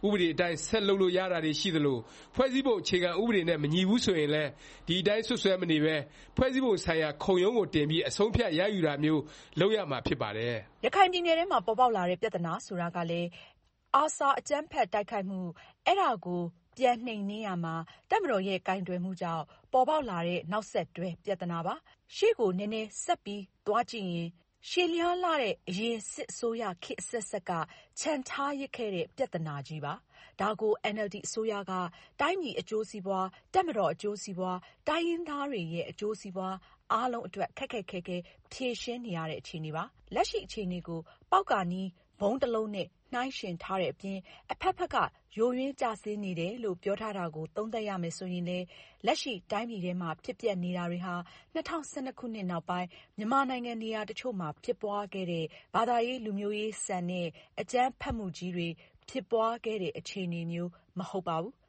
ဥပဒေအတိုင်းဆက်လုပ်လို့ရတာတွေရှိသလိုဖွဲ့စည်းပုံအခြေခံဥပဒေနဲ့မညီဘူးဆိုရင်လည်းဒီအတိုင်းဆွဆွဲမနေပဲဖွဲ့စည်းပုံဆိုင်ရာခုံရုံးကိုတင်ပြီးအဆုံးဖြတ်ရယူတာမျိုးလုပ်ရမှာဖြစ်ပါတယ်
ရခိုင်ပြည်နယ်ထဲမှာပေါ်ပေါက်လာတဲ့ပြဿနာဆိုတာကလည်းARSA အကြမ်းဖက်တိုက်ခိုက်မှုအဲ့ဒါကိုပြန်နှိမ်နင်းရမှာတပ်မတော်ရဲ့ကင်တွယ်မှုကြောင့်ပေါ်ပေါက်လာတဲ့နောက်ဆက်တွဲပြဿနာပါရှေ့ကိုနည်းနည်းဆက်ပြီးသွားကြည့်ရင်ရှေ့လျားလာတဲ့အရင်စစ်အစိုးရခေတ်အဆက်ဆက်ကခြံထားရခဲ့တဲ့ပြဿနာကြီးပါဒါကို NLD အစိုးရကတိုင်းပြည်အကျိုးစီးပွားတပ်မတော်အကျိုးစီးပွားတိုင်းရင်းသားတွေရဲ့အကျိုးစီးပွားအားလုံးအတွက်ခက်ခက်ခဲခဲဖြေရှင်းနေရတဲ့အခြေအနေပါလက်ရှိအခြေအနေကိုပေါက်ကာနီးဘုံတစ်လုံးနဲ့နှိုင်းယှဉ်ထားတဲ့အပြင်အဖက်ဖက်ကယိုယွင်းကျဆင်းနေတယ်လို့ပြောထားတာကိုသုံးသပ်ရမယ်ဆိုရင်လည်းလက်ရှိတိုင်းပြည်ထဲမှာဖြစ်ပျက်နေတာတွေဟာ2012ခုနှစ်နောက်ပိုင်းမြန်မာနိုင်ငံနေရာတချို့မှာဖြစ်ပွားခဲ့တဲ့ဘာသာရေးလူမျိုးရေးဆန်တဲ့အကြမ်းဖက်မှုကြီးတွေဖြစ်ပွားခဲ့တဲ့အခြေအနေမျိုးမဟုတ်ပါဘူး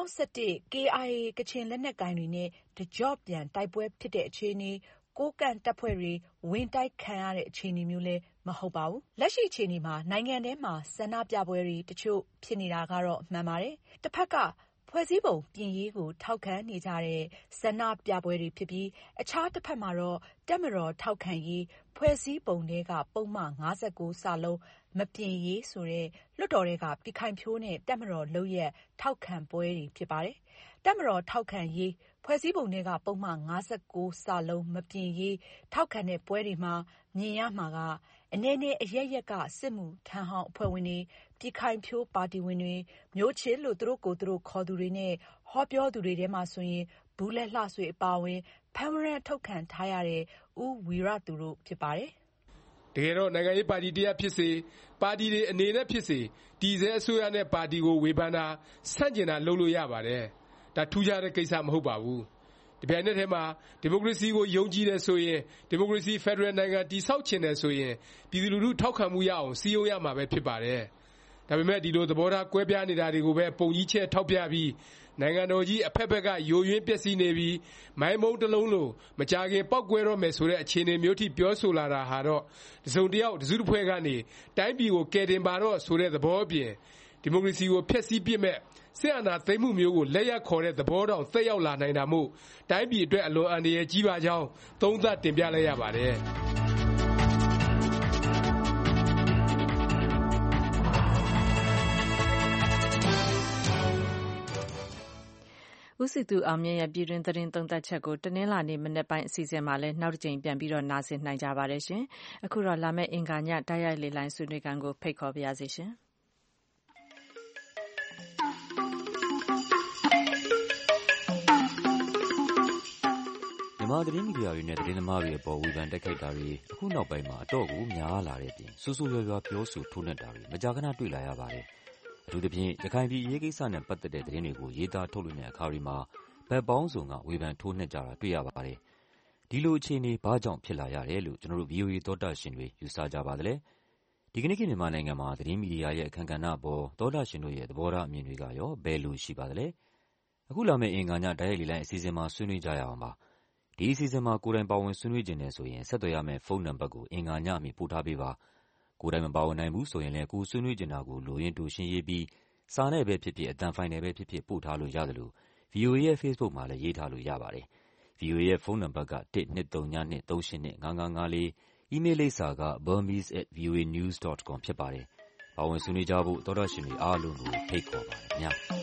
2011 KIA ကချင်လက်နက်ကိုင်တွေနဲ့တကြော့ပြန်တိုက်ပွဲဖြစ်တဲ့အခြေအနေကိုးကန့်တပ်ဖွဲ့တွေဝင်တိုက်ခံရတဲ့အခြေအနေမျိုးလည်းမဟုတ်ပါဘူးလက်ရှိအခြေအနေမှာနိုင်ငံထဲမှာဆန္ဒပြပွဲတွေတချို့ဖြစ်နေတာကတော့မှန်ပါတယ်တစ်ဖက်ကဖွဲ့စည်းပုံပြင်ရေးကိုထောက်ခံနေကြတဲ့ဆန္ဒပြပွဲတွေဖြစ်ပြီးအခြားတစ်ဖက်မှာတော့တပ်မတော်ထောက်ခံရေးဖွဲ့စည်းပုံတွေကပုံမှန်59စာလုံးမပြင်ရေးဆိုတဲ့လွှတ်တော်တွေကပြည်ခိုင်ဖြိုးနဲ့တပ်မတော်လုပ်ရက်ထောက်ခံပွဲတွေဖြစ်ပါတယ်တပ်မတော်ထောက်ခံရေးဖွဲ့စည်းပုံတွေကပုံမှန်59စာလုံးမပြင်ရေးထောက်ခံတဲ့ပွဲတွေမှာမြင်ရမှာကအနေနဲ့အရက်ရက်ကစစ်မှုထမ်းဟောင်းအဖွဲ့ဝင်တွေပြည်ခိုင်ဖြိုးပါတီဝင်တွေမျိုးချစ်လို့သူတို့ကိုယ်သူတို့ခေါ်သူတွေနဲ့ဟောပြောသူတွေထဲမှာဆိုရင်ဘူးလက်လှဆွေအပါဝင်ဖမ်းဝရမ်းထုတ်ခံထားရတဲ့ဦးဝီရသူတို့ဖြစ်ပါတယ်
တကယ်တော့နိုင်ငံရေးပါတီတရားဖြစ်စေပါတီတွေအနေနဲ့ဖြစ်စေတည်ဆဲအစိုးရနဲ့ပါတီကိုဝေဖန်တာဆန့်ကျင်တာလုပ်လို့ရပါတယ်ဒါထူးခြားတဲ့ကိစ္စမဟုတ်ပါဘူးဒီပြိုင်နက်ထဲမှာဒီမိုကရေစီကိုယုံကြည်တယ်ဆိုရင်ဒီမိုကရေစီဖက်ဒရယ်နိုင်ငံတည်ဆောက်ချင်တယ်ဆိုရင်ပြည်သူလူထုထောက်ခံမှုရအောင်စည်းရုံးရမှာပဲဖြစ်ပါတယ်ဒါပေမဲ့ဒီလိုသဘောထားကွဲပြားနေတာတွေကိုပဲပုံကြီးချဲထောက်ပြပြီးနိုင်ငံတော်ကြီးအဖက်ဖက်ကယိုယွင်းပျက်စီးနေပြီးမိုင်းမုံတစ်လုံးလိုမကြခင်ပောက်ကွဲတော့မယ်ဆိုတဲ့အခြေအနေမျိုးထိပြောဆိုလာတာဟာတော့တစုံတယောက်တစုတစ်ဖွဲ့ကနေတိုင်းပြည်ကိုကယ်တင်ပါတော့ဆိုတဲ့သဘောအပြင်ဒီမိုကရေစီကိုဖျက်ဆီးပစ်မဲ့စစ်အာဏာသိမ်းမှုမျိုးကိုလက်ရခေါ်တဲ့သဘောတောင်သက်ရောက်လာနိုင်တာမို့တိုင်းပြည်အတွက်အလွန်အန္တရာယ်ကြီးပါကြောင်းသုံးသပ်တင်ပြလိုက်ရပါတယ်
ဦးစီသူအောင်မြင့်ရဲ့ပြည်တွင်းသတင်းသုံးသပ်ချက်ကိုတနင်္လာနေ့မနက်ပိုင်းအစီအစဉ်မှာလည်းနောက်တစ်ကြိမ်ပြန်ပြီးတော့နားဆင်နိုင်ကြပါတယ်ရှင်။အခုတော့လာမယ့်အင်္ဂါညတိုက်ရိုက်လေလိုင်းဆွေးနွေးခန်းကိုဖိတ်ခေါ်ပါရစေရှင်။
မြန်မာသတင်းမီဒီယာတွေနဲ့သတင်းသမားတွေအပေါ်ဝေဖန်တိုက်ခိုက်တာတွေအခုနောက်ပိုင်းမှာအတော့ကိုများလာတဲ့အပြင်ဆိုးဆိုးရွားရွားပြောဆိုထိုးနှက်တာတွေမကြာခဏတွေ့လာရပါတယ်။အထူးသဖြင့်ရခိုင်ပြည်အရေးကိစ္စနဲ့ပတ်သက်တဲ့သတင်းတွေကိုရေးသားထုတ်လွှင့်တဲ့အခါတွေမှာဘက်ပေါင်းစုံကဝေဖန်ထိုးနှက်ကြတာတွေ့ရပါတယ်။ဒီလိုအခြေအနေဘာကြောင့်ဖြစ်လာရတယ်လို့ကျွန်တော်တို့ VOA သောတာရှင်တွေယူဆကြပါသလဲ။ဒီကနေ့ခေတ်မြန်မာနိုင်ငံမှာသတင်းမီဒီယာရဲ့အခမ်းကဏ္ဍအပေါ်သောတာရှင်တို့ရဲ့သဘောထားအမြင်တွေကရောဘယ်လိုရှိပါသလဲ။အခုလာမယ့်အင်္ဂါညတိုက်ရိုက်လေလိုင်းအစီအစဉ်မှာဆွေးနွေးကြရအောင်ပါ။ဒီအစီအစဉ်မှာကိုယ်တိုင်ပါဝင်ဆွေးနွေးခြင်းနဲ့ဆိုရင်ဆက်သွယ်ရမယ့်ဖုန်းနံပါတ်ကိုအင်္ဂါညအမီပို့ထားပေးပါ။ကိုယ်တိုင်မပါဝင်နိုင်ဘူးဆိုရင်လည်းကိုယ်ဆွေးနွေးခြင်းတာကိုလိုရင်းတူရှင်းရေးပြီးစာနဲ့ပဲဖြစ်ဖြစ်အသံဖိုင်နဲ့ပဲဖြစ်ဖြစ်ပို့ထားလို့ရတယ်လို့ VOA ရဲ့ Facebook မှာလည်းရေးထားလို့ရပါတယ်။ VOA ရဲ့ဖုန်းနံပါတ်က 12392382554 အီးမေးလ်လိပ်စာက burmese@voanews.com ဖြစ်ပါတယ်။ပါဝင်ဆွေးနွေးကြဖို့သောတာရှင်တွေအားလုံးကိုဖိတ်ခေါ်ပါတယ်ခင်ဗျာ။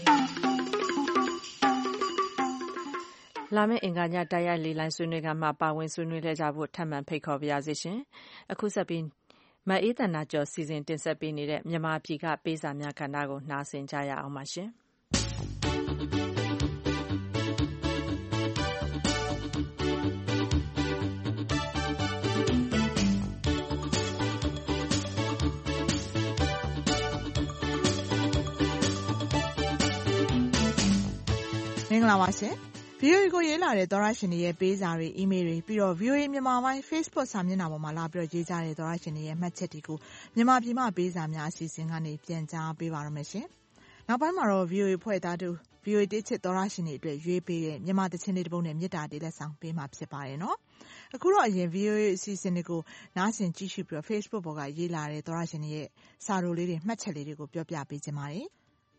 လာမယ့်အင်္ဂါညတိုက်ရိုက်လေလိုင်းဆွေးနွေးခန်းမှာပါဝင်ဆွေးနွေးကြဖို့ထပ်မံဖိတ်ခေါ်ပါရစေရှင်။အခုဆက်ပြီးမအေးသန္တာကျော်စီစဉ်တင်ဆက်ပေးနေတဲ့မြန်မာပြည်ကပေးစာများကဏ္ဍကိုနားဆင်ကြရအောင်ပါရှင်။
မင်္ဂလာပါရှင်။ VOA ကိုရေးလာတဲ့သောရရှင်တွေရဲ့ပေးစာတွေအီးမေးလ်တွေပြီးတော့ VOA မြန်မာပိုင်း Facebook စာမျက်နှာပေါ်မှာလာပြီးတော့ရေးကြတဲ့သောရရှင်တွေရဲ့မှတ်ချက်တွေကိုမြန်မာပြည်မှာပေးစာများအစီအစဉ်ကနေပြန်ကြားပေးပါရမယ်ရှင်။နောက်ပိုင်းမှာတော့ VOA ဖွဲ့သားတူ VOA တိချစ်သောရရှင်တွေအတွက်ရွေးပေးတဲ့မြန်မာသချင်းလေးတစ်ပုဒ်နဲ့မေတ္တာတေးလက်ဆောင်ပေးမှာဖြစ်ပါတယ်နော်။အခုတော့အရင် VOA အစီအစဉ်တွေကိုနားဆင်ကြည့်ရှုပြီးတော့ Facebook ပေါ်ကရေးလာတဲ့သောရရှင်တွေရဲ့စာရိုလေးတွေမှတ်ချက်လေးတွေကိုပြောပြပေးခြင်းပါတယ်။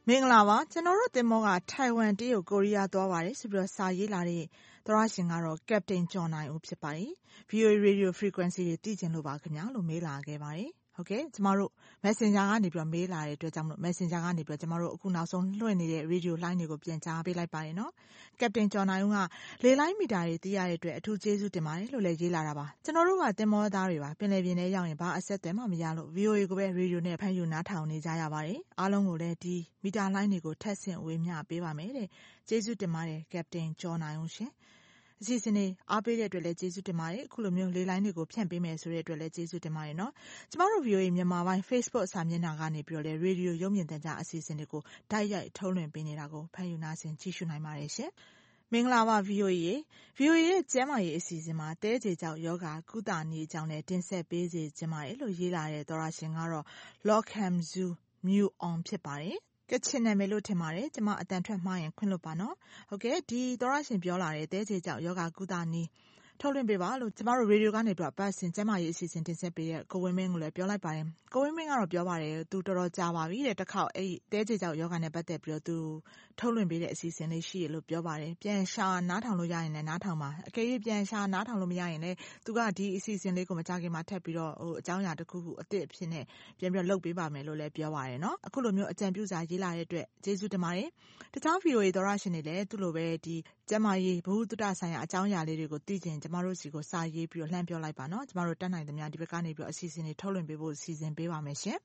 မင်္ဂလာပါကျွန်တော်တို့တင်မောကထိုင်ဝမ်တရုတ်ကိုရီးယားသွားပါတယ်ဆိုပြီးတော့စာရေးလာတဲ့သောရရှင်ကတော့ Captain ကျော်နိုင်ဦးဖြစ်ပါတယ် VOA Radio Frequency တွေသိကျင်လို့ပါခင်ဗျာလို့မေးလာခဲ့ပါတယ်ဟုတ်ကဲ့ကျမတို့ Messenger ကနေပြီးတော့မေးလာတဲ့အတွက်ကြောင့်မလို့ Messenger ကနေပြီးတော့ကျမတို့အခုနောက်ဆုံးလွှင့်နေတဲ့ Radio Line တွေကိုပြန်ကြားပေးလိုက်ပါတယ်နော် Captain ကျော်နိုင်ဦးကလေလိုင်းမီတာတွေသိရတဲ့အတွက်အထူးကျေးဇူးတင်ပါတယ်လို့လည်းရေးလာတာပါကျွန်တော်တို့ကတင်မောသားတွေပါပင်လယ်ပြင်ထဲရောက်ရင်ဘာအဆက်အသွယ်မှမရလို့ VOA ကိုပဲ Radio နဲ့ဖန်ယူနားထောင်နေကြရပါတယ်အားလုံးကိုလည်းဒီမီတာလိုင်းတွေကိုထပ်ဆင့်ဝေမျှပေးပါမယ်တဲ့ကျေးဇူးတင်ပါတယ် Captain ကျော်နိုင်ဦးရှင်အစီအစဉ်လေးအားပေးတဲ့အတွက်လည်းကျေးဇူးတင်ပါတယ်အခုလိုမျိုးလေးလိုင်းတွေကိုဖြန့်ပေးမယ်ဆိုတဲ့အတွက်လည်းကျေးဇူးတင်ပါတယ်နော်ကျမတို့ VOA မြန်မာပိုင်း Facebook စာမျက်နှာကနေပြီးတော့လည်း Radio ရုပ်မြင်သံကြားအစီအစဉ်တွေကိုတိုက်ရိုက်ထုတ်လွှင့်ပေးနေတာကိုဖန်ယူနာဆင်ကြည့်ရှုနိုင်ပါတယ်ရှင်မင်္ဂလာပါ VOA ရဲ့ကျမ်းမာရေးအစီအစဉ်မှာတဲကြေကြောင့်ယောဂကုသနေကြောင်းနဲ့တင်ဆက်ပေးစေချင်ပါတယ်လို့ရေးလာတဲ့သောရရှင်ကတော့ Lockham Zoo Mew On ဖြစ်ပါတယ်ကချင်နာမည်လို့ထင်ပါတယ်ကျမအတန်ထွက်မှားရင်ခွင့်လွှတ်ပါနော်ဟုတ်ကဲ့ဒီသောရရှင်ပြောလာတဲ့တဲကြေကြောင့်ယောဂကုသနေထုတ်လွှင့်ပေးပါလို့ကျမတို့ရေဒီယိုကနေပြီးပတ်စင်ကျမရေးအစီအစဉ်တင်ဆက်ပေးတဲ့ကိုဝင်းမင်းကိုလည်းပြောလိုက်ပါတယ်ကိုဝင်းမင်းကတော့ပြောပါတယ်သူတော်တော်ကြာပါပြီတဲ့တစ်ခေါက်အဲ့တဲကြေကြောင့်ယောဂနဲ့ပတ်သက်ပြီးတော့သူထုတ်လွှင့်ပေးတဲ့အစီအစဉ်လေးရှိရလို့ပြောပါတယ်ပြန်ရှာနားထောင်လို့ရရင်လည်းနားထောင်ပါအကယ်၍ပြန်ရှာနားထောင်လို့မရရင်လည်းသူကဒီအစီအစဉ်လေးကိုမကြခင်မှာထပ်ပြီးတော့အကြောင်းအရာတစ်ခုခုအသစ်အဖြစ်နဲ့ပြန်ပြီးလုပ်ပေးပါမယ်လို့လည်းပြောပါတယ်နော်အခုလိုမျိုးအကြံပြုစာရေးလာတဲ့အတွက်ကျေးဇူးတင်ပါတယ်တခြား VOA သောရရှင်တွေလည်းသူ့လိုပဲဒီကျမရေးဘ ഹു တုတဆိုင်ရာအကြောင်းအရာလေးတွေကိုသိချင်ကျမတို့စီကိုစာရေးပြီးတော့လှမ်းပြောလိုက်ပါနော်ကျမတို့တက်နိုင်သမျှဒီဘက်ကနေပြီးတော့အစီအစဉ်တွေထုတ်လွှင့်ပေးဖို့စီစဉ်ပေးပါမယ်ရှင်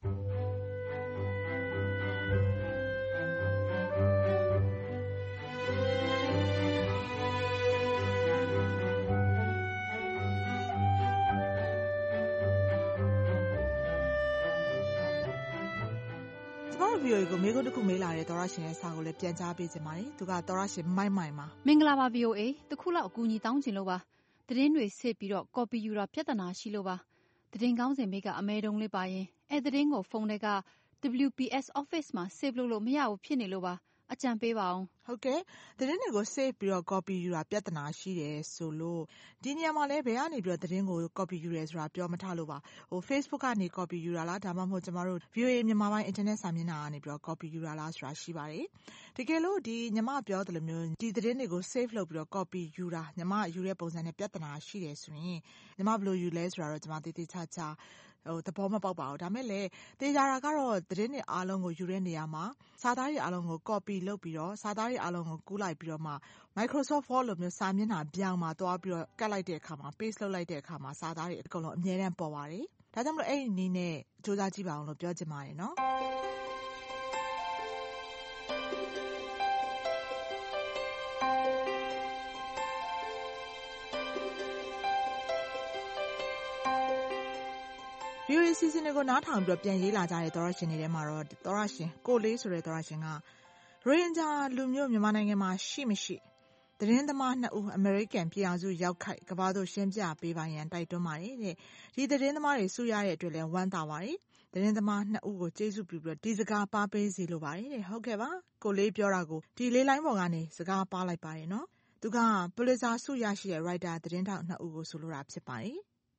VOA ကိုမေးခွန်းတစ်ခုမေးလာတဲ့သောရရှင်ရဲ့စာကိုလည်းပြန်ကြားပေးချင်ပါတယ်သူကသောရရှင်မိုက်မိုင်ပါ
မင်္ဂလာပါ VOA တခုလောက်အကူအညီတောင်းချင်လို့ပါသတင်းတွေစစ်ပြီးတော့ကော်ပီယူတာပြဿနာရှိလို့ပါသတင်းကောင်းစဉ်မေးကအမဲတုံးလေးပါရင်အဲ့သတင်းကိုဖုန်းထဲက WPS Office မှာ save လုပ်လို့မရဘူးဖြစ်နေလို့ပါအကြံပေးပါအောင်
ဟုတ်ကဲ့သတင်းတွေကို save ပြီးတော့ copy ယူတာပြဿနာရှိတယ်ဆိုလို့ဒီနေရာမှာလည်းဘယ်ကနေပြီးတော့သတင်းကို copy ယူရဲဆိုတာပြောမထားလို့ပါFacebook ကနေ copy ယူတာလားဒါမှမဟုတ်ကျမတို့ VOA မြန်မာပိုင်း internet စာမျက်နှာကနေပြီးတော့ copy ယူတာလားဆိုတာရှိပါတယ်တကယ်လို့ဒီညီမပြောသလိုမျိုးဒီသတင်းတွေကို save လုပ်ပြီးတော့ copy ယူတာညီမယူတဲ့ပုံစံနဲ့ပြဿနာရှိတယ်ဆိုရင်ညီမဘယ်လိုယူလဲဆိုတာတော့ကျမတေးသေးချာချာသဘောမပေါက်ပါဘူးဒါမဲ့လေတေးကြတာကတော့သတင်းတွေအားလုံးကိုယူတဲ့နေရာမှာစာသားတွေအားလုံးကို copy လုပ်ပြီးတော့စာသားတွေအားလုံးကိုကူးလိုက်ပြီးတော့မှ Microsoft Word လိုမျိုးစာမျက်နှာပြောင်းမှာတွားပြီးတော့ကတ်လိုက်တဲ့အခါမှာ paste လုပ်လိုက်တဲ့အခါမှာစာသားတွေအကုန်လုံးအမြဲတမ်းပေါ်ပါတယ်ဒါကြောင့်မလို့အဲ့ဒီနည်းနဲ့စူးစမ်းကြည့်ပါအောင်လို့ပြောချင်ပါတယ်နော်VOA စီစဉ်တွေကိုနားထောင်ပြီးတော့ပြန်ရေးလာကြတဲ့သောရရှင်တွေထဲမှာတော့သောရရှင်ကိုလေးဆိုတဲ့သောရရှင်ကရိုဟင်ဂျာလူမျိုးမြန်မာနိုင်ငံမှာရှိမရှိသတင်းသမား2ဦးအမေရိကန်ပြည်အောင်စုရောက်ခိုက်ကမ္ဘာသို့ရှင်းပြပေးပါရန်တိုက်တွန်းပါတယ်တဲ့ဒီသတင်းသမားတွေစုရတဲ့အတွက်လည်းဝမ်းသာပါတယ်သတင်းသမား2ဦးကိုကျေးဇူးပြုပြီးတော့ဒီစကားပါပေးစီလိုပါတယ်တဲ့ဟုတ်ကဲ့ပါကိုလေးပြောတာကိုဒီလေးလိုင်းပေါ်ကနေစကားပါလိုက်ပါတယ်နော်သူကပူလစ်ဇာဆုရရှိတဲ့ writer သတင်းထောက်2ဦးကိုဆိုလိုတာဖြစ်ပါတယ်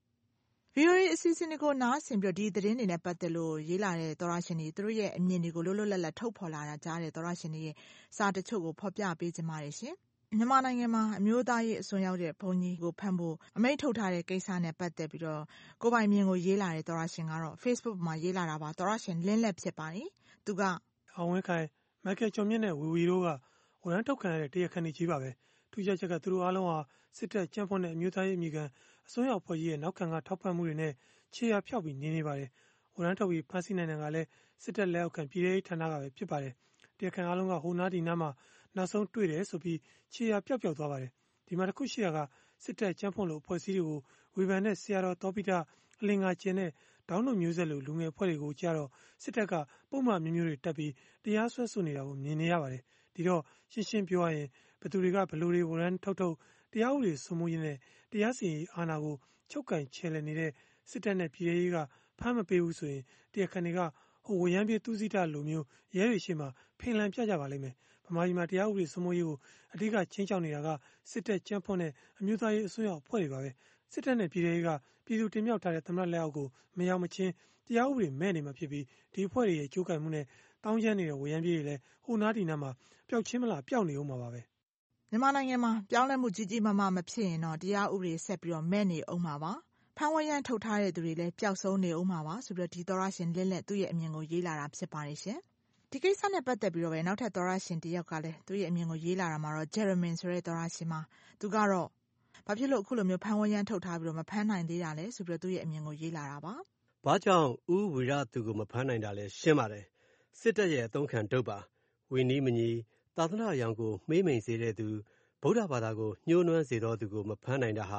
VOA အစီအစဉ်တွေကိုနားဆင်ပြီးဒီသတင်းတွေနဲ့ပတ်သက်လို့ရေးလာတဲ့သောရရှင်တွေသူတို့ရဲ့အမြင်တွေကိုလွတ်လွတ်လပ်လပ်ထုတ်ဖော်လာတာကြားတဲ့သောရရှင်တွေရဲ့စာတချို့ကိုဖော်ပြပေးကြပါရရှင်မြန်မာနိုင်ငံမှာအမျိုးသားရေးအစွန်းရောက်တဲ့ဘုံကြီးကိုဖမ်းဖို့အမိန့်ထုတ်ထားတဲ့ကိစ္စနဲ့ပတ်သက်ပြီးတော့ကိုပိုင်မြင်ကိုရေးလာတဲ့သောရရှင်ကတော့ Facebook မှာရေးလာတာပါသောရရှင်လင်းလက်ဖြစ်ပါတယ်သူက
အောင်ဝင်းခိုင်မိုက်ကယ်ကျော်မြင့်နဲ့ဝီဝီတို့ကဝန်ထမ်းထုတ်ခံရတဲ့တရားခံတွေကြီးပါပဲထူးခြားချက်ကသူတို့အားလုံးဟာစစ်တပ်ကြမ်းဖွံ့တဲ့အမျိုးသားရေးအမိခံအစွန်းရောက်ဖွဲ့ကြီးရဲ့နောက်ခံကထောက်ပံ့မှုတွေနဲ့ခြေရာဖျောက်ပြီးနေပါတယ်ဝန်ထမ်းထုတ်ပြီးဖမ်းဆီးနိုင်တယ်ကလည်းစစ်တပ်လက်အောက်ခံပြည်ထောင်ဌာနကပဲဖြစ်ပါတယ်တရားခံအားလုံးကဟိုနားဒီနားမှာနောက်ဆုံးတွေ့တယ်ဆိုပြီးခြေရာပျောက်သွားပါတယ်ဒီမှာတစ်ခုရှိတာကစစ်တပ်ကြမ်းဖွံ့လို့အဖွဲ့အစည်းတွေကိုဝေဖန်တဲ့ဆရာတော်တောပိတအလင်္ကာကျင်တဲ့ဒေါင်းတို့မျိုးဆက်လိုလူငယ်အဖွဲ့တွေကိုကြတော့စစ်တပ်ကပုံမှန်မျိုးတွေတက်ပြီးတရားစွဲဆိုနေတာကိုမြင်နေရပါတယ်ဒီတော့ရှင်းပြောရရင်ဘယ်သူတွေကဘလို့တွေဝန်ထမ်းထုတ်တရားဥပဒေစိုးမိုးရေးနဲ့တရားစီရင်အာဏာကိုချုပ်ကန်ချယ်လှယ်နေတဲ့စစ်တပ်နဲ့ပြည်ရေးကဖမ်းမပေးဘူးဆိုရင်တရားခံတွေကဟိုဝရမ်းပြေးသူစည်းတာလိုမျိုးရဲတွေရှိမှဖင်လန်ပြကြပါလိမ့်မယ်ဗမာပြည်မှာတရားဥပဒေစိုးမိုးရေးကိုအဓိကချင်းချောက်နေတာကစစ်တပ်ကြမ်းဖွံ့တဲ့အမျိုးသားရေးအစွန်းရောက်အဖွဲ့တွေပါပဲစစ်တပ်နဲ့ပြည်ရေးကပြည်သူတင်မြှောက်ထားတဲ့သမ္မတလက်အောက်ကိုမရောက်မချင်းတရားဥပဒေမဲ့နေမှာဖြစ်ပြီးဒီအဖွဲ့တွေရဲ့ကြိုးကိုင်မှုနဲ့တောင်းကျမ်းနေတဲ့ဝေယံပြေးတွေလည်းဟိုနားဒီနားမှာပျောက်ချင်းမလားပျောက်နေဦးမှာပါပဲ
မြန်မာနိုင်ငံမှာပြောင်းလဲမှုကြီးကြီးမားမားမဖြစ်ရင်တော့တရားဥပဒေဆက်ပြီးတော့မဲ့နေအောင်မှာပါဖမ်းဝရမ်းထုတ်ထားတဲ့သူတွေလည်းပျောက်ဆုံးနေအောင်မှာပါဆိုပြီးတော့ဒီသောရရှင်လင်းလက်သူ့ရဲ့အမြင်ကိုရေးလာတာဖြစ်ပါတယ်ရှင်ဒီကိစ္စနဲ့ပတ်သက်ပြီးတော့ပဲနောက်ထပ်သောရရှင်တယောက်ကလည်းသူ့ရဲ့အမြင်ကိုရေးလာတာမှာတော့ဂျယ်ရမင်ဆိုတဲ့သောရရှင်မှာသူကတော့ဘာဖြစ်လို့အခုလိုမျိုးဖမ်းဝရမ်းထုတ်ထားပြီးတော့မဖမ်းနိုင်သေးတာလဲဆိုပြီးတော့သူ့ရဲ့အမြင်ကိုရေးလာတာပါ
ဘာကြောင့်ဦးဝီရသူကိုမဖမ်းနိုင်တာလဲရှင်းပါတယ်စစ်တပ်ရဲ့အသုံးခံဒုတ်ပါဝီနီးမညီသာသနာရောင်ကိုမေးမိန်စေတဲ့သူဗုဒ္ဓဘာသာကိုညှိုးနွမ်းစေတော်သူကိုမဖမ်းနိုင်တာဟာ